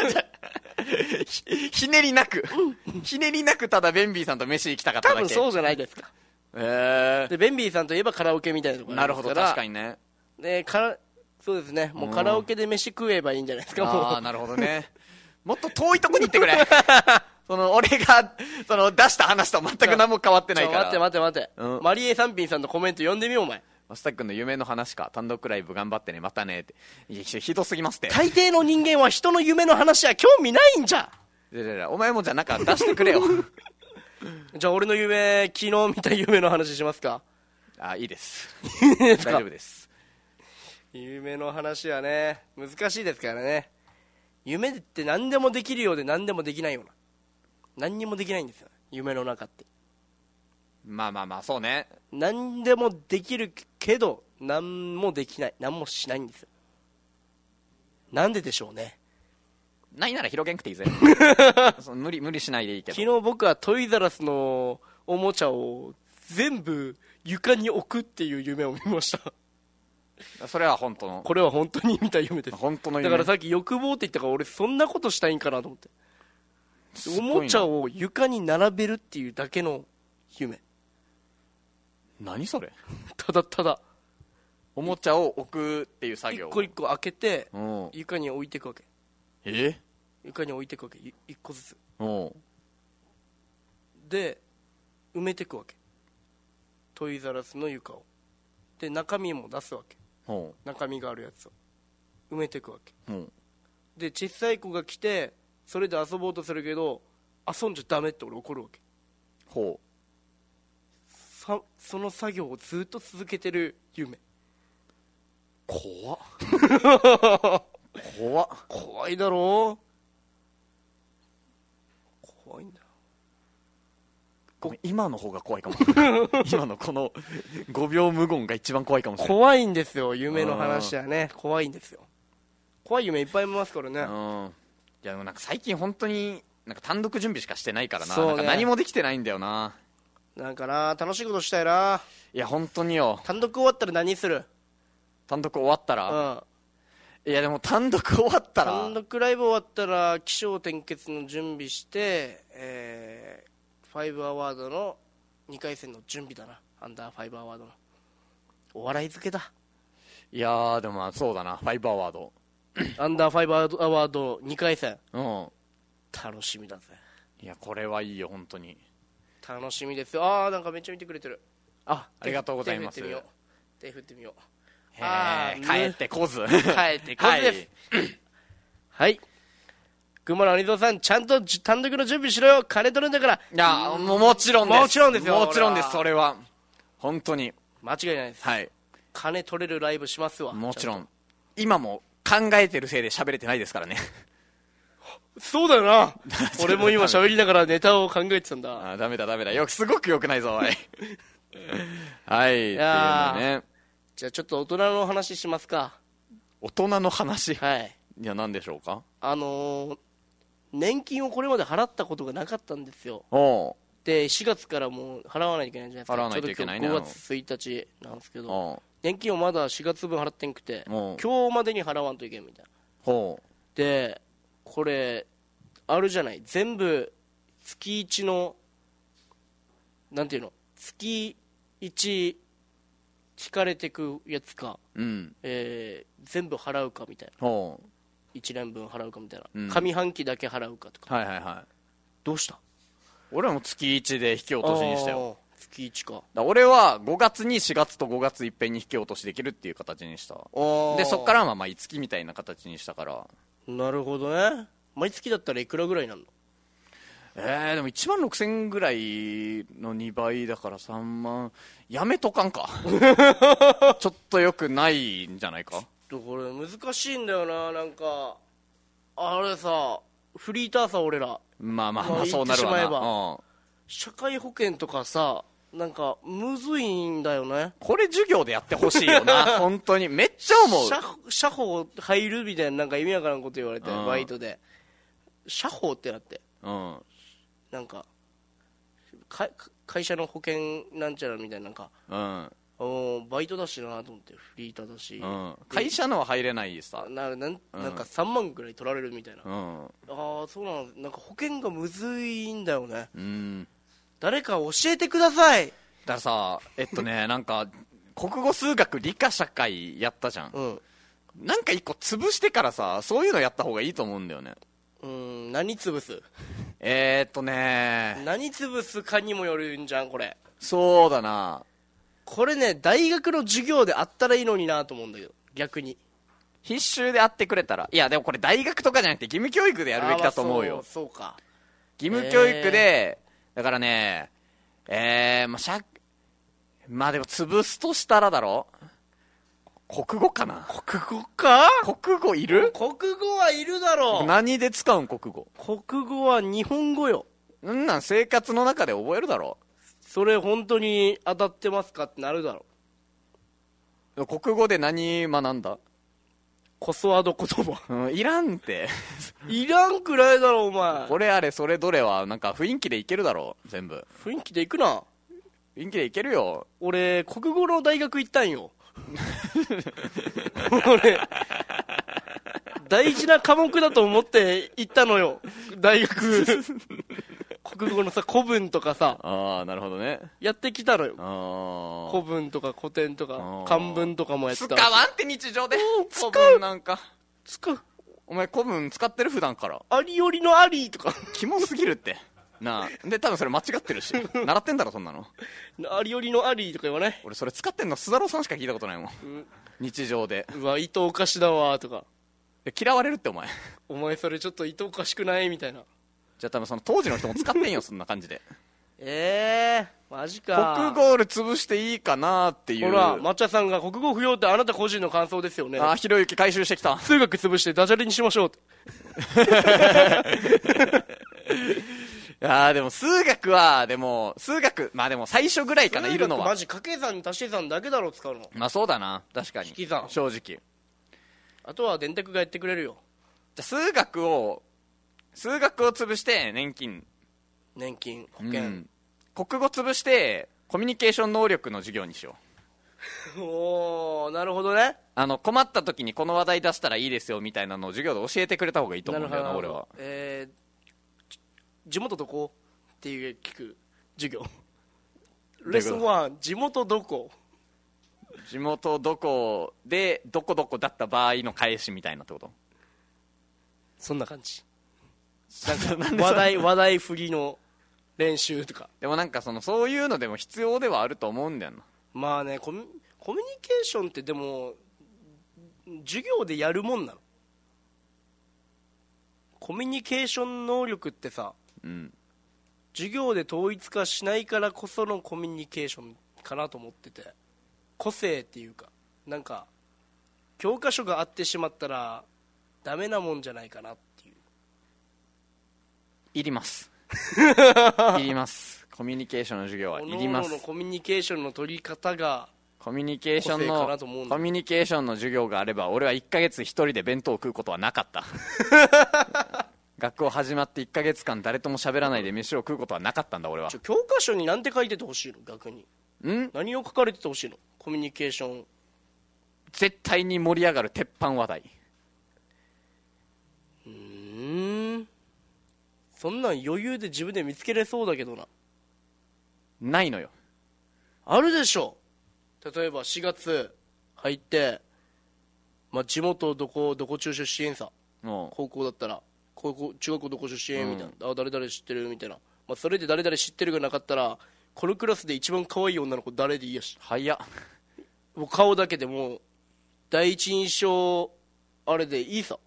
ひひねりなくひねりなくただベンビーさんと飯行きたかっただけ多分そうじゃないですかえでベンビーさんといえばカラオケみたいなとこー、 ろなるほど確かにねでからそうですねもうカラオケで飯食えばいいんじゃないですかもうああなるほどねもっと遠いとこに行ってくれその俺がその出した話と全く何も変わってないからちょ待って待って待って、 うんマリエ三品さんのコメント読んでみようお前マスタ君の夢の話か単独ライブ頑張ってねまたねっていやひどすぎますって大抵の人間は人の夢の話は興味ないんじゃいやいやいやお前もじゃあなんか出してくれよじゃあ俺の夢昨日見た夢の話しますかあいいですいいですか大丈夫です夢の話はね難しいですからね夢って何でもできるようで何でもできないような何にもできないんですよ夢の中ってまあまあまあそうね。 何でもできるけど何もできない、何もしないんですよ。なんででしょうね。 ないなら広げんくていいぜその無理無理しないでいいけど。 昨日僕はトイザラスのおもちゃを全部床に置くっていう夢を見ましたそれは本当のこれは本当に見た夢です。 本当の夢だからさっき欲望って言ったから俺そんなことしたいんかなと思って、おすごいなもちゃを床に並べるっていうだけの夢。 何それ。 ただただおもちゃを置くっていう作業。 一個一個開けてうん床に置いていくわけ。 え床に置いていくわけ、い一個ずつうんで埋めていくわけ、トイザラスの床を。で中身も出すわけ、 うん中身があるやつを埋めていくわけうんで、小さい子が来てそれで遊ぼうとするけど遊んじゃダメって俺怒るわけ。 ほさその作業をずっと続けてる夢。 う怖っ怖っ怖いだろう。怖いんだよ。 ごめん今の方が怖いかも今のこのごびょう無言が一番怖いかもしれない。 怖いんですよ、夢の話はね。怖いんですよ。怖い夢いっぱい見ますからね。 うんいやでもなんか最近本当になんか単独準備しかしてないからな、 そうねなんか何もできてないんだよな。 なんかな、楽しいことしたいな。 いや本当によ。 単独終わったら何する？ 単独終わったうら、 ん。 いやでも単独終わったら単独ライブ終わったら起承転結の準備して、えー、ファイブアワードのにかい戦の準備だな。アンダーファイブアワードのお笑い付けだ。 いやーでもまあそうだな、ファイブアワードアンダーファイブアワードにかい戦うん楽しみだぜ。 いやこれはいいよ本当に。 楽しみですよ。あーなんかめっちゃ見てくれてる。 あありがとうございます。 手振ってみよう。手振ってみよう。 へあーえ帰ってこず帰ってこずです。はい。群馬の有蔵さん、ちゃんとじ単独の準備しろよ。金取るんだから。 いやもうもちろんです。 もちろんですよもちろんです。 俺はそれは本当に間違いないです。 はい金取れるライブしますわ。 もちろゃんん今も考えてるせいで喋れてないですからねと。そうだよな。俺も今喋りながらネタを考えてたんだ。 あダメだダメだよすごく良くないぞおいはいっていうやーのね。 じゃあちょっと大人の話しますか。 大人の話、 はい。 いや何でしょうか。 あのー、年金をこれまで払ったことがなかったんですよ。 おうで、しがつからもう払わないといけないじゃないですか。 払わないといけないねちょうど今日ごがつついたちなんですけど、 おう年金をまだしがつぶん払ってんくて、 おう今日までに払わんといけんみたいな。 ほで、これ、あるじゃない。全部、月いちの、なんていうの、月いち引かれてくやつか、 ううんえー全部払うかみたいな。 ほいちねんぶん払うかみたいな。 うん上半期だけ払うかとか。 うはいはいはいどうした？ 俺はもう月いちで引き落としにしたよ。 あー月いちか。 だから俺はごがつにしがつとごがついっぺんに引き落としできるっていう形にした。でそっからはまあ毎月みたいな形にしたから。 なるほどね。毎月だったらいくらぐらいなんの？ えー、でもいちまんろくせんぐらいのにばいだからさんまんやめとかんかちょっとよくないんじゃないか。 これ難しいんだよな。なんかあれさ、フリーターさ俺らまあまあままああそうなるわな、 言ってしまえばうん、 社会保険とかさ、なんかむずいんだよね。 これ授業でやってほしいよな本当にめっちゃ思う。 社社保入るみたいななんか意味わからんこと言われて、 うんバイトで社保ってなって、 うんなんかか会社の保険なんちゃらみたいな、なんかうんおバイトだしなと思って、フリーターだし、 うん会社のは入れないさ。 ななんうんなんかさんまんぐらい取られるみたいな、 うんああそうなの。なんか保険がむずいんだよね。 うん誰か教えてください。 だからさえっとねなんか国語数学理科社会やったじゃん、 うんなんか一個潰してからさそういうのやった方がいいと思うんだよね。 うん何潰すえー、っとね何潰すかにもよるんじゃんこれ。 そうだな、 これね大学の授業であったらいいのになと思うんだけど、逆に必修であってくれたら。いやでもこれ大学とかじゃなくて義務教育でやるべきだと思うよ。 あーまあそう、そうか。 義務教育で、だからねえー、まあしゃまあでも潰すとしたらだろ国語かな。 国語か。 国語いる？ 国語はいるだろう。 何で使うん国語？ 国語は日本語よ。 うんなん生活の中で覚えるだろ。 それ本当に当たってますかってなるだろ。 国語で何学んだ？ コスワード言葉。 うん、いらんっていらんくらいだろお前。 これあれそれどれはなんか雰囲気でいけるだろう。全部雰囲気でいくな。 雰囲気でいけるよ。 俺国語の大学行ったんよ俺大事な科目だと思って行ったのよ大学国語のさ古文とかさ、 ああなるほどね。 やってきたのよ。 あ古文とか古典とかあ漢文とかもやってた。 使わんって日常で古文なんか使う。 お前古文使ってる普段から。 ありよりのありとかキモすぎるってなあ。で多分それ間違ってるし習ってんだろそんなの。 ありよりのありとか言わない。 俺それ使ってんの須田郎さんしか聞いたことないもん、 うん、 日常で。 うわ糸おかしだわとか。 嫌われるってお前お前それちょっと糸おかしくないみたいな。 じゃあ多分その当時の人も使ってんよそんな感じでええー、マジか。 国語ール潰していいかなっていう。 ほら抹茶さんが国語不要ってあなた個人の感想ですよね。 ああひろゆき回収してきた。 数学潰してダジャレにしましょうっていやーでも数学はでも数学まあでも最初ぐらいかな。いるのはマジ掛け算足し算だけだろ使うの。 まあそうだな確かに。 引き算正直。 あとは電卓がやってくれるよ。 じゃあ数学を数学を潰して年金年金保険、うん、 国語潰してコミュニケーション能力の授業にしようおおなるほどね。 あの困った時にこの話題出したらいいですよみたいなのを授業で教えてくれた方がいいと思うんだよな俺は。 えー、地元どこっていう聞く授業レッスンワン地元どこ地元どこでどこどこだった場合の返しみたいなってこと。 そんな感じ。なんか話題話題振りの練習とか。 でもなんかそのそういうのでも必要ではあると思うんだよな。 まあねコミ、コミュニケーションってでも授業でやるもんなの。コミュニケーション能力ってさ、うん、授業で統一化しないからこそのコミュニケーションかなと思ってて、個性っていうかなんか教科書があってしまったらダメなもんじゃないかなっていう。 いりますいります。コミュニケーションの授業はいります。 各々のコミュニケーションの取り方がコミュニケーションのコミュニケーションの授業があれば俺はいっかげつ一人で弁当を食うことはなかった学校始まっていっかげつかん誰とも喋らないで飯を食うことはなかったんだ俺は。 ちょ教科書に何て書いててほしいの。逆にん何を書かれててほしいの。コミュニケーション絶対に盛り上がる鉄板話題。 うーんそんなん余裕で自分で見つけれそうだけどな。 ないのよ。 あるでしょ。例えばしがつ入って、まあ、地元どこどこ中出身さ、高校だったら高校中学校どこ出身みたいな、うん、あ誰々知ってるみたいな、まあ、それで誰々知ってるがなかったらこのクラスで一番可愛い女の子誰でいいやし。 早っ。 もう顔だけでもう第一印象あれでいいさ。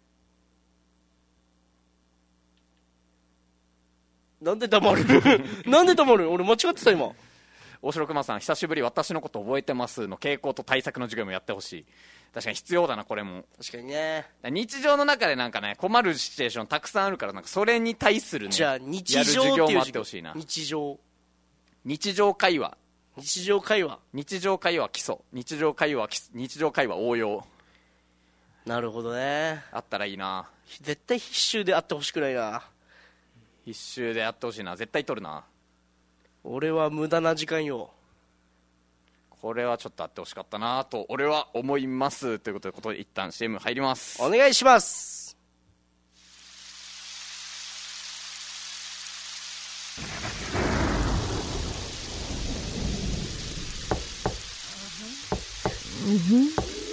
なんで黙るなんで黙る。俺間違ってた今。 大城熊さん久しぶり私のこと覚えてますの傾向と対策の授業もやってほしい。確かに必要だなこれも。 確かにね。 日常の中でなんかね困るシチュエーションたくさんあるからなんかそれに対するねじゃあ日常やる授業もあってほしいな。 日常日常会話日常会話日常会話基礎日常会話日常会話応用。 なるほどね。 あったらいいな。 絶対必修であってほしくないな。 必修でやってほしいな。絶対取るな。 俺は無駄な時間よ。 これはちょっとあってほしかったなと俺は思いますということでことで一旦 シーエム 入ります。 お願いします。うん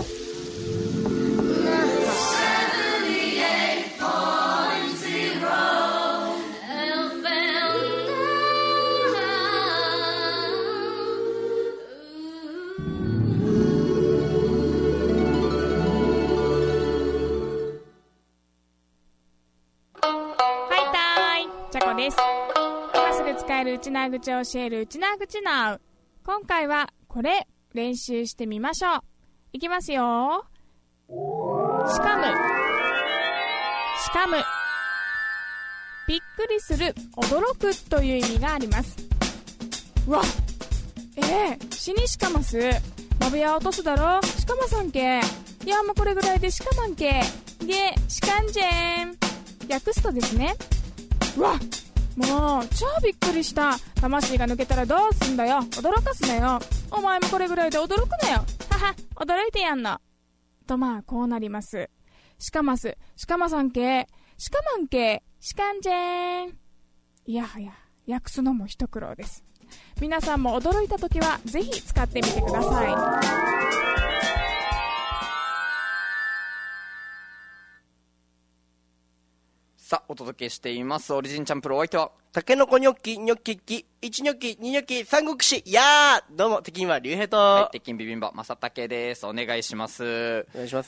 今すぐ使えるうちなーぐちを教えるうちなーぐちなう。今回はこれ練習してみましょう。いきますよ。しかむしかむびっくりする驚くという意味があります。 うわえー、死にしかますマブヤ落とすだろしかまさんけいやもうこれぐらいでしかまんけでしかんじぇん略すとですねうわもう超びっくりした魂が抜けたらどうすんだよ驚かすなよお前もこれぐらいで驚くなよはは驚いてやんのとまあこうなりますしかますしかまさんけしかまんけしかんじぇんいやはや訳すのも一苦労です。皆さんも驚いたときはぜひ使ってみてください。 さあお届けしていますオリジンチャンプルお相手はたけのこニョッキニョッキッキいちニョッキにニョッキ三国志やーどうも敵は竜兵と、 はい、鉄筋ビビンバ正竹です。お願いします。 お願いします。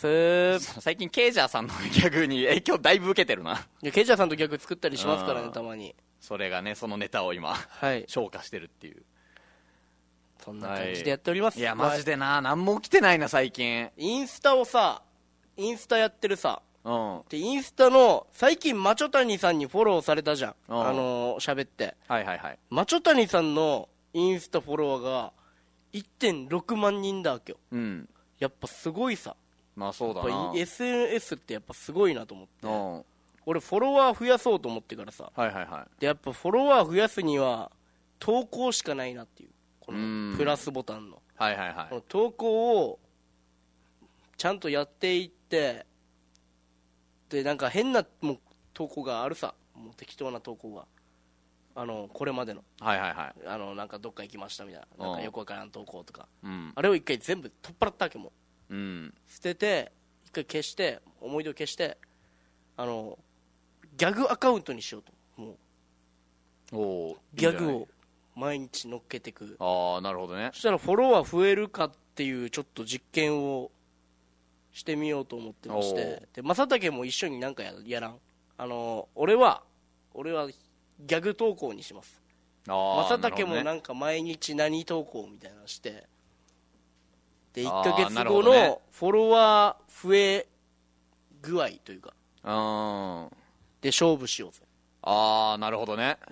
最近ケイジャーさんのギャグに影響だいぶ受けてるな。 いやケイジャーさんとギャグ作ったりしますからねたまに。 それがねそのネタを今、はい、消化してるっていうそんな感じでやっております。 はい、いやマジでな何も起きてないな最近。 インスタをさインスタやってるさうん、 でインスタの最近マチョタニさんにフォローされたじゃん、うん、あのー、喋ってはいはいはいマチョタニさんのインスタフォロワーが いってんろくまんにんだわけよ、うん、やっぱすごいさまあそうだなやっぱ エスエヌエス ってやっぱすごいなと思って、 うん、 俺フォロワー増やそうと思ってからさ、 はいはいはい、 でやっぱフォロワー増やすには投稿しかないなっていうこのプラスボタンの、 はいはいはい、 この投稿をちゃんとやっていってでなんか変なもう投稿があるさもう適当な投稿があのこれまでのはいはいはいあのなんかどっか行きましたみたいななんかよくわからん投稿とか、 うん、 あれを一回全部取っ払ったわけも、 うん、 捨てて一回消して思い出を消してあのギャグアカウントにしようともうおギャグを毎日乗っけてく。 ああなるほどね。 そしたらフォロワー増えるかっていうちょっと実験をしてみようと思ってまして、で正竹も一緒になんか や, やらんあの俺は俺はギャグ投稿にします。正竹もなんか毎日何投稿みたいなのしてでいっかげつごのフォロワー増え具合というかあで勝負しようぜ。 ああなるほどね。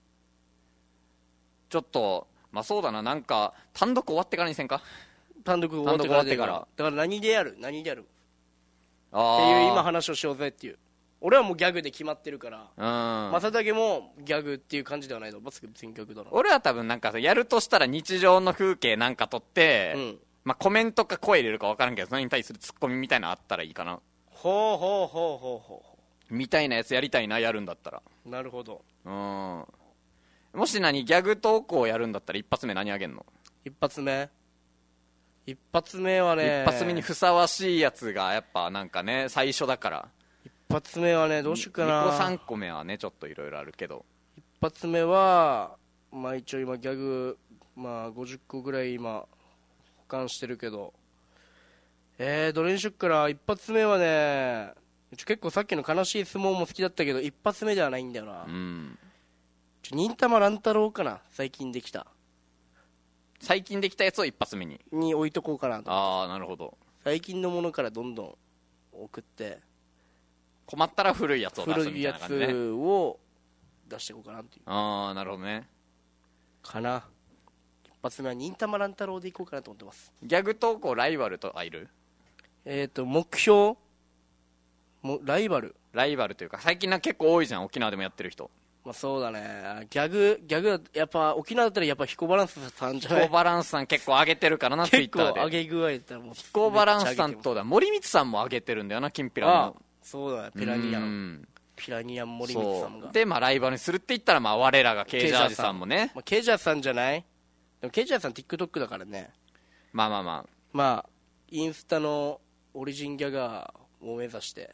ちょっとまあそうだななんか単独終わってからにせんか。 単独終わってからでからだから何でやる何でやるあっていう今話をしようぜっていう。俺はもうギャグで決まってるから正竹もギャグっていう感じではないとバスケ別にギャグだな。 俺は多分なんかやるとしたら日常の風景なんか撮って、うんまあ、コメントか声入れるか分からんけどそれに対するツッコミみたいなのあったらいいかな。 ほうほうほうほうほうみたいなやつやりたいなやるんだったら。 なるほど。 うんもし何ギャグ投稿やるんだったら一発目何あげんの。 一発目一発目はね一発目にふさわしいやつがやっぱなんかね最初だから一発目はねどうしようかな。 にこさんこめはねちょっといろいろあるけど一発目はまあ一応今ギャグまあごじゅっこぐらい今保管してるけどえーどれにしよっかな。一発目はね結構さっきの悲しい相撲も好きだったけど一発目ではないんだよな。 うんちょ忍たま乱太郎かな最近できた最近できたやつを一発目にに置いとこうかなと。 ああなるほど。 最近のものからどんどん送って困ったら古いやつを出すみたいな感じ、ね、 古いやつを出していこうかなっていう。 ああなるほどねかな。一発目は忍たま乱太郎でいこうかなと思ってます。 ギャグ投稿ライバルとあいるえっ、ー、と目標もライバルライバルというか最近な結構多いじゃん沖縄でもやってる人。 まあそうだねギャグギャグやっぱ沖縄だったらやっぱ彦バランスさんじゃない。 彦バランスさん結構上げてるからなツイッターで。 結構上げ具合だったらもう彦バランスさんとだ森光さんも上げてるんだよなきんぴらの。 ああそうだねピラニアンピラニアン森光さんがでまあライバルにするって言ったらまあ我らがケイジャージさんもね。 まあ、ケイジャーさんじゃないでもケイジャーさん TikTok だからね。 まあまあまあまあインスタのオリジンギャガーを目指して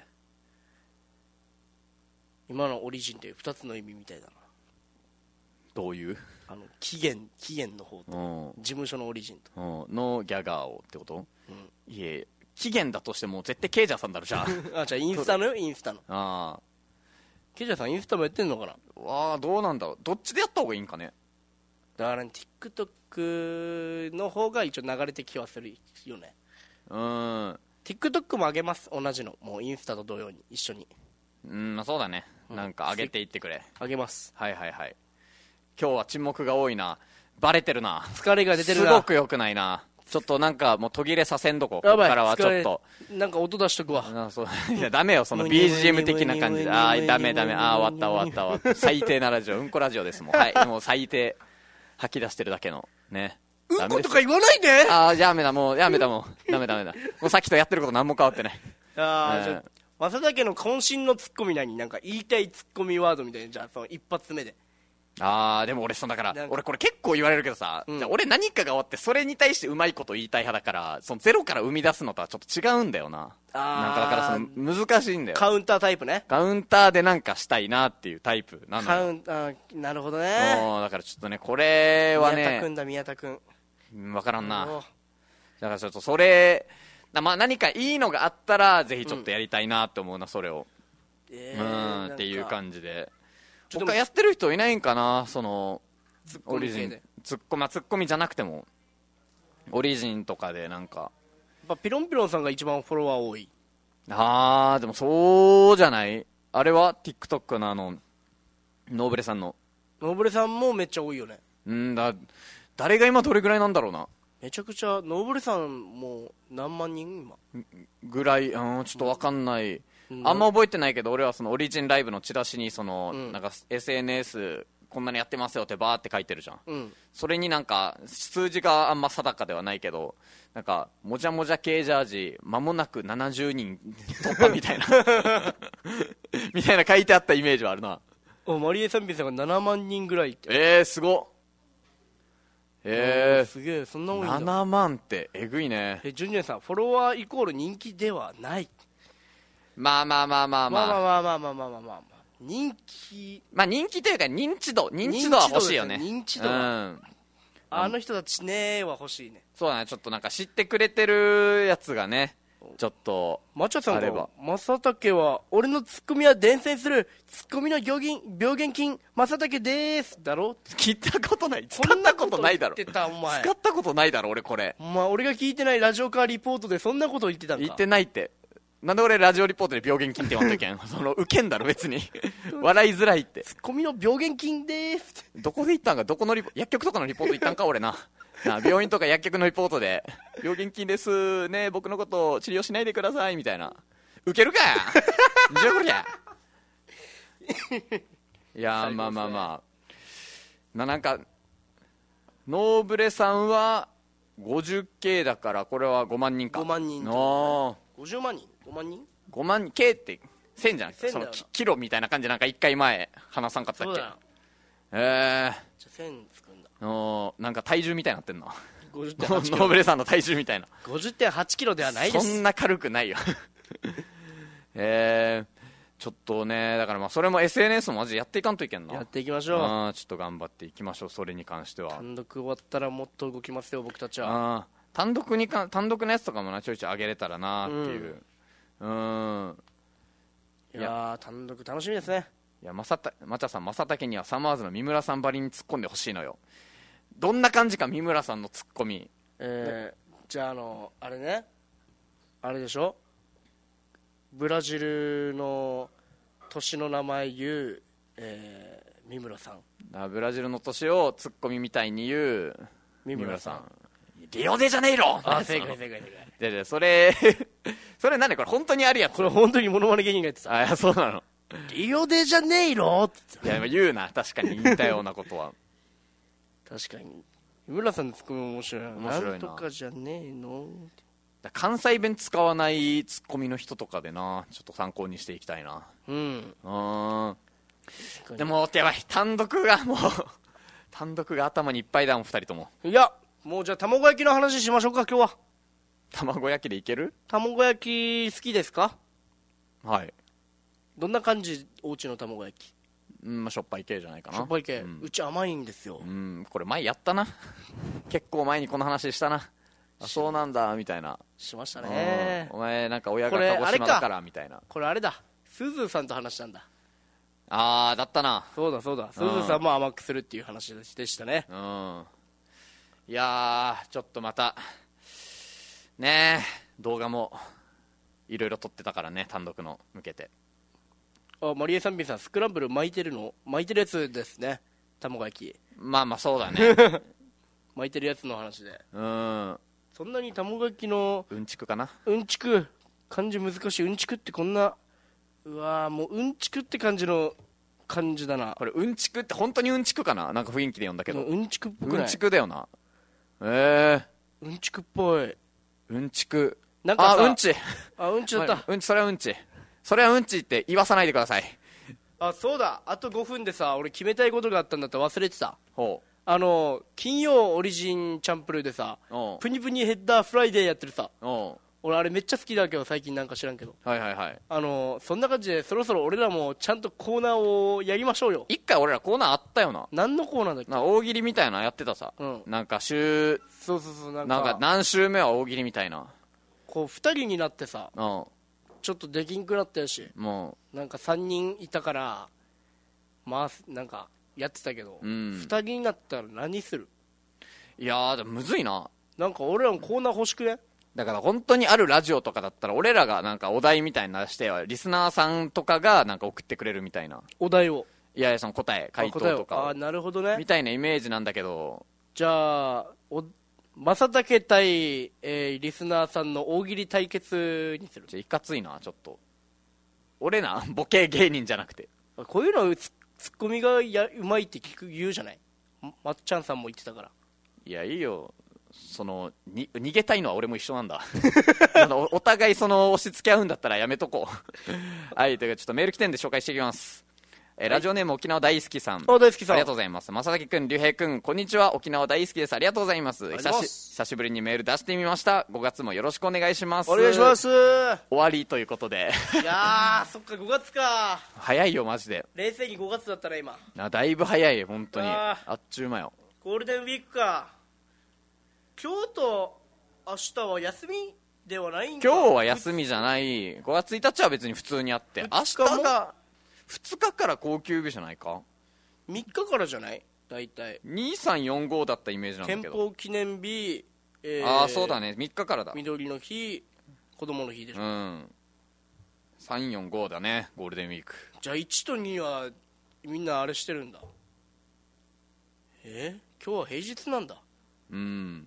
今のオリジンというふたつの意味みたいだな。 どういうあの起源起源の方と事務所のオリジンとのギャガーをってこと、うん、いえ起源だとしても絶対ケイジャーさんだろじゃああじゃあインスタのよインスタのああケイジャーさんインスタもやってんのかな。 わあどうなんだろうどっちでやった方がいいんかね。 だから、ね、TikTok の方が一応流れてきはするよね。 うん TikTok も上げます同じのもうインスタと同様に一緒に。 うんまあそうだね、うん、なんか上げていってくれ。 上げます。 はいはいはい。今日は沈黙が多いな。 バレてるな。 疲れが出てるな。 すごく良くないな。ちょっとなんかもう途切れさせんどこ。こやばいこからはちょっと。 なんか音出しとくわ。 あそういやダメよ、その ビージーエム 的な感じで。あーダメダメ。あー終わった終わった終わった。最低なラジオ、うんこラジオですもん。はい、もう最低。吐き出してるだけの。ね。 うんことか言わないで。 あーやめだ、もうやめだもう。ダメダメだ。もうさっきとやってること何も変わってない。 ああ、 うんじゃあ正竹の渾身のツッコミ何、なんか言いたいツッコミワードみたいな、じゃあその一発目で。 あーでも俺そのだからなんか俺これ結構言われるけどさ、 うんじゃあ俺何かが終わってそれに対してうまいこと言いたい派だからそのゼロから生み出すのとはちょっと違うんだよな。 あーなんかだからその難しいんだよ。 カウンタータイプね。 カウンターでなんかしたいなっていうタイプなんだよ。 カウンター、なるほどね。 もうだからちょっとねこれはね宮田くんだ、宮田くん。 うん分からんな。 おうだからちょっとそれまあ何かいいのがあったらぜひちょっとやりたいなって思うな、それをえうーんっていうじ。 感じでちょっと他やってる人いないんかな、そのツッコオリジンミ系で。 ツッコミ、まあ、ツッコミじゃなくてもオリジンとかでなんかやっぱピロンピロンさんが一番フォロワー多い。 あーでもそうじゃない、あれは TikTok のあのノーブレさんのノーブレさんもめっちゃ多いよね。 んだ誰が今どれぐらいなんだろうなめちゃくちゃ、ノーブレさんも何万人今。 ぐらい、うん、ちょっとわかんない、 うんあんま覚えてないけど俺はそのオリジンライブのチラシにその、 うんなんか エスエヌエス こんなにやってますよってバーって書いてるじゃん。 うん。 それになんか数字があんま定かではないけどなんかもじゃもじゃ系ジャージ間もなくななじゅうにん突破みたいなみたいな書いてあったイメージはあるな。 お、マリエさんびさんがななまん人ぐらいって。 えー、すごっ。えすげえ、そんな多ー、 いんだ。 ななまんってえぐいね。 え、ジュニアさん、フォロワーイコール人気ではない。 まあまあまあまあまあまあまあまあまあまあまあまあまあ。人気、 まあ人気というか認知度認知度は欲しいよね。 認知度はうんあの人たちねーは欲しいね。 そうだね、ちょっとなんか知ってくれてるやつがねちょっとマチャさんあればが、正竹は、俺のツッコミは伝染する、ツッコミの病原病原菌、正竹でーす。だろ聞いたことない、使ったことないだろ、 そんなこと言ってた、お前。 使ったことないだろ俺これ。 お前、俺が聞いてないラジオカーリポートでそんなこと言ってたんか。 言ってないって。なんで俺ラジオリポートで病原菌って言わんといけんそのウケんだろ別に笑いづらいって。 ツッコミの病原菌でーすって。 どこで行ったんか、どこのリポ薬局とかのリポート行ったんか俺なな病院とか薬局のリポートで病原菌ですね、僕のことを治療しないでくださいみたいな。ウケるかじゃあこりゃいやーまあまあまあな、なんかノーブレさんは ごじゅっケー だからこれはごまん人か。 ごまん人のごじゅうまん人 ?ご 万人ごまん人 K ってせんじゃなくてそのせんだよなキキロみたいな感じでなんかいっかいまえ話さんかったっけ。 そうだよ。 えじゃあせんつくんだ。 ー、おーなんか体重みたいになってんなごじゅっノてんはちキロ。 ーブレさんの体重みたいな。 ごじゅってんはちキロではないです。 そんな軽くないよえー、ちょっとねだからまあそれも エスエヌエス もマジでやっていかんといけんな。 やっていきましょう。 あーちょっと頑張っていきましょう、それに関しては。 単独終わったらもっと動きますよ、僕たちは。 あー単独にか単独のやつとかもなちょいちょい上げれたらなっていう。うんいやー、単独楽しみですね。 いやまさたまちゃさん正竹にはサマーズの三村さんばりに突っ込んでほしいのよ。どんな感じか三村さんの突っ込み。 えー、じゃあ、あの、あれね、あれでしょ、ブラジルの年の名前言う、えー、三村さん。 あブラジルの年を突っ込みみたいに言う三村さん。 リオデジャネイロあ、正解正解正解。 ででそれそれ何これ本当にあるやつ。 これ本当にモノマネ芸人が言ってた。 あいやそうなの。 リオデジャネイロって言っていやでも言うな確かに似たようなことはた。確かに。三村さんのツッコミ面白いな。 面白いななんとかじゃねえの。 だ関西弁使わないツッコミの人とかでなちょっと参考にしていきたいな。 うん。 うんでもやばい単独がもう単独が頭にいっぱいだもんふたりとも。 いや、もうじゃあ卵焼きの話しましょうか、今日は。 卵焼きでいける。 卵焼き好きですか？ はいどんな感じ、おうちの卵焼き。 うんまあしょっぱい系じゃないかな。 しょっぱい系、 ううんち甘いんですよ。 うんこれ前やったな結構前にこの話したな。あそうなんだみたいな。 しましたね。 お前なんか親がこれ鹿児島だからみたいな。 これあれだ、すずさんと話したんだ。 ああだったな。 そうだそうだ、すずさんも甘くするっていう話でしたね。 うんいやーちょっとまたねえ動画もいろいろ撮ってたからね単独の向けて。 あ、マリエさんびんさん、スクランブル巻いてるの巻いてるやつですね、卵焼き。 まあまあそうだね巻いてるやつの話で。 うーん。 そんなに卵焼きのうんちくかな。 うんちく、漢字難しい。うんちくってこんな、うわーもううんちくって感じの漢字だな。 これうんちくって本当にうんちくかな。なんか雰囲気で読んだけど。 うんちくっぽくない？ うんちくだよな。ええうんちくっぽい。 ー。うんちく。 なんかさ、 あ、うんち。 あ、うんちだった。 まうんち、それはうんち。それはうんちって言わさないでください。 あ、そうだ。あとごふんでさ、俺決めたいことがあったんだって忘れてた。 ほあの、金曜オリジンチャンプルーでさ、 う。おう。 プニプニヘッダーフライデーやってるさ。 おう。 俺あれめっちゃ好きだけど最近なんか知らんけど。 はいはいはい。 あの、そんな感じでそろそろ俺らもちゃんとコーナーをやりましょうよ。 一回俺らコーナーあったよな。 何のコーナーだっけ？ なんか大喜利みたいなのやってたさ。 うんなんか週、 そうそうそう、なんか、 なんか何週目は大喜利みたいな。 こう二人になってさ、 うん。 ちょっとできんくなったやし、 もなんか三人いたから、まあ、なんかやってたけど、 う、うん。 二人になったら何する？ いやー、でもむずいな。 なんか俺らもコーナー欲しくね？ だから本当にあるラジオとかだったら俺らがなんかお題みたいなの出してはリスナーさんとかがなんか送ってくれるみたいな。 お題を。 いやいやその答え回答とあ答えをかをあ、なるほどね。 みたいなイメージなんだけど。 じゃあ、お正竹対、えーリスナーさんの大喜利対決にする。 ちょいかついなちょっと。俺なボケ芸人じゃなくて。 こういうのツツッコミがやうまいって聞く言うじゃない。ままっちゃんさんも言ってたから。 いやいいよ。そのに逃げたいのは俺も一緒なんだあの お, お互いその押し付け合うんだったらやめとこうはいというかちょっとメール来てんで紹介していきます、えーはい、ラジオネーム沖縄大好きさん。 あ、大好きさんありがとうございます。正崎くん、竜兵くん、こんにちは。沖縄大好きです。ありがとうございます。 ありがとうございます。 久し久しぶりにメール出してみました。ごがつもよろしくお願いします。 お願いします。 終わりということでいやーそっかごがつか。 早いよマジで。 冷静にごがつだったら今あだいぶ早い本当に。 ああっちゅう間よ。 ゴールデンウィークか。今日と明日は休みではないんか。 今日は休みじゃない。ごがつついたちは別に普通にあって明日がふつかから高級日じゃないか。 みっかからじゃない大体。 にさんよんごだったイメージなんだ憲けど。 法記念日、えーああそうだねみっかからだ。 緑の日、子供の日でしょ、 うん。さんよんごだねゴールデンウィーク。 じゃあいちとにはみんなあれしてるんだ。えー、今日は平日なんだ。 うん。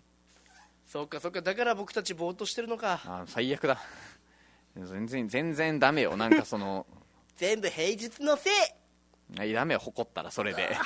そうかそうか、だから僕たちぼーっとしてるのか。 あ最悪だ全然全然ダメよなんかその全部平日のせい。 あダメよ誇ったらそれで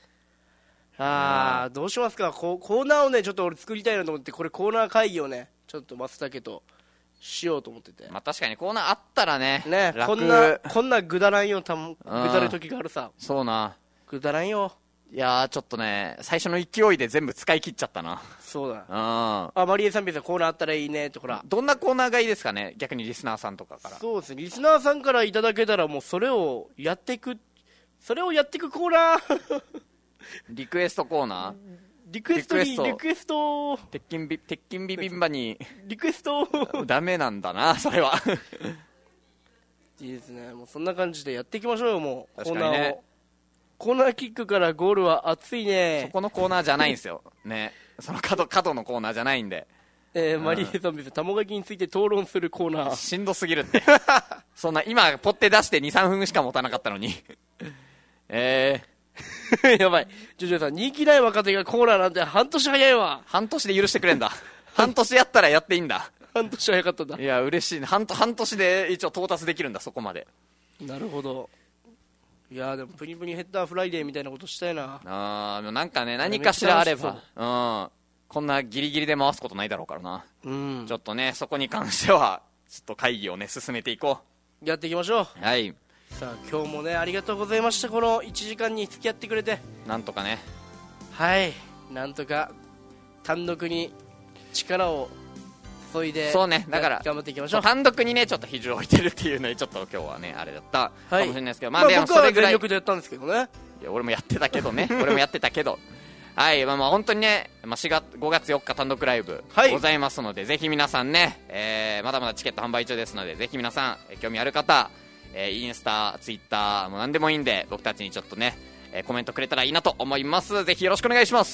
ああどうしますか。ココーナーをねちょっと俺作りたいなと思って、これコーナー会議をねちょっと松茸としようと思ってて。 まあ確かにコーナーあったらねね楽。 こんなこんなぐだらんよたもぐだる時があるさ。 そうな。 ぐだらんよ。 いやーちょっとね最初の勢いで全部使い切っちゃったな。 そうだ。 うん。 あマリエさん、別にコーナーあったらいいねって。ほら、 どんなコーナーがいいですかね逆にリスナーさんとかから。 そうですね、リスナーさんからいただけたらもうそれをやっていく、それをやっていくコーナーリクエストコーナーリクエストにリクエストリクエスト鉄筋ビ鉄筋ビビンバにリクエストダメなんだなそれはいいですね。もうそんな感じでやっていきましょうよ。もうコー確かにねナーを。コーナーキックからゴールは熱いそね。 このコーナーじゃないんですよね。その角角のコーナーじゃないんでえー、マリエさん、別に卵焼きについて討論するコーナー。 しんどすぎるってそんな今ポッて出してにさんぷんしか持たなかったのにえーやばい。ジョジョさん、人気ない若手がコーナーなんて半年早いわ。 半年で許してくれんだ半年やったらやっていいんだ。 半年早かったんだい。や嬉しいね。半半年で一応到達できるんだそこまで。 なるほど。いやーでもプニプニヘッダーフライデーみたいなことしたいな。 あーなんかね何かしらあればうんこんなギリギリで回すことないだろうからな。 うんちょっとねそこに関してはちょっと会議をね進めていこやっていきましょう。 う。はいさあ今日もねありがとうございました。このいちじかんに付き合ってくれて。 なんとかね。 はいなんとか単独に力を注いでそうねだから頑張っていきましょう。 単独にねちょっと比重を置いてるっていうのにちょっと今日はねあれだったかもしれないですけど、 まあ、 まあでも僕はそれぐらい全力でやったんですけどね。 いや俺もやってたけどね俺もやってたけどはいまあまあ本当にね、まあ、しがつごがつよっか単独ライブはいございますので、ぜひ皆さんね、えーまだまだチケット販売中ですのでぜひ皆さん、えー興味ある方、えーインスタツイッターも何でもいいんで僕たちにちょっとね、えーコメントくれたらいいなと思います。ぜひよろしくお願いします。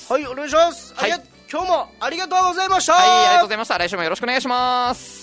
はいお願いします。 はいありが今日もありがとうございました。 はいありがとうございました。来週もよろしくお願いします。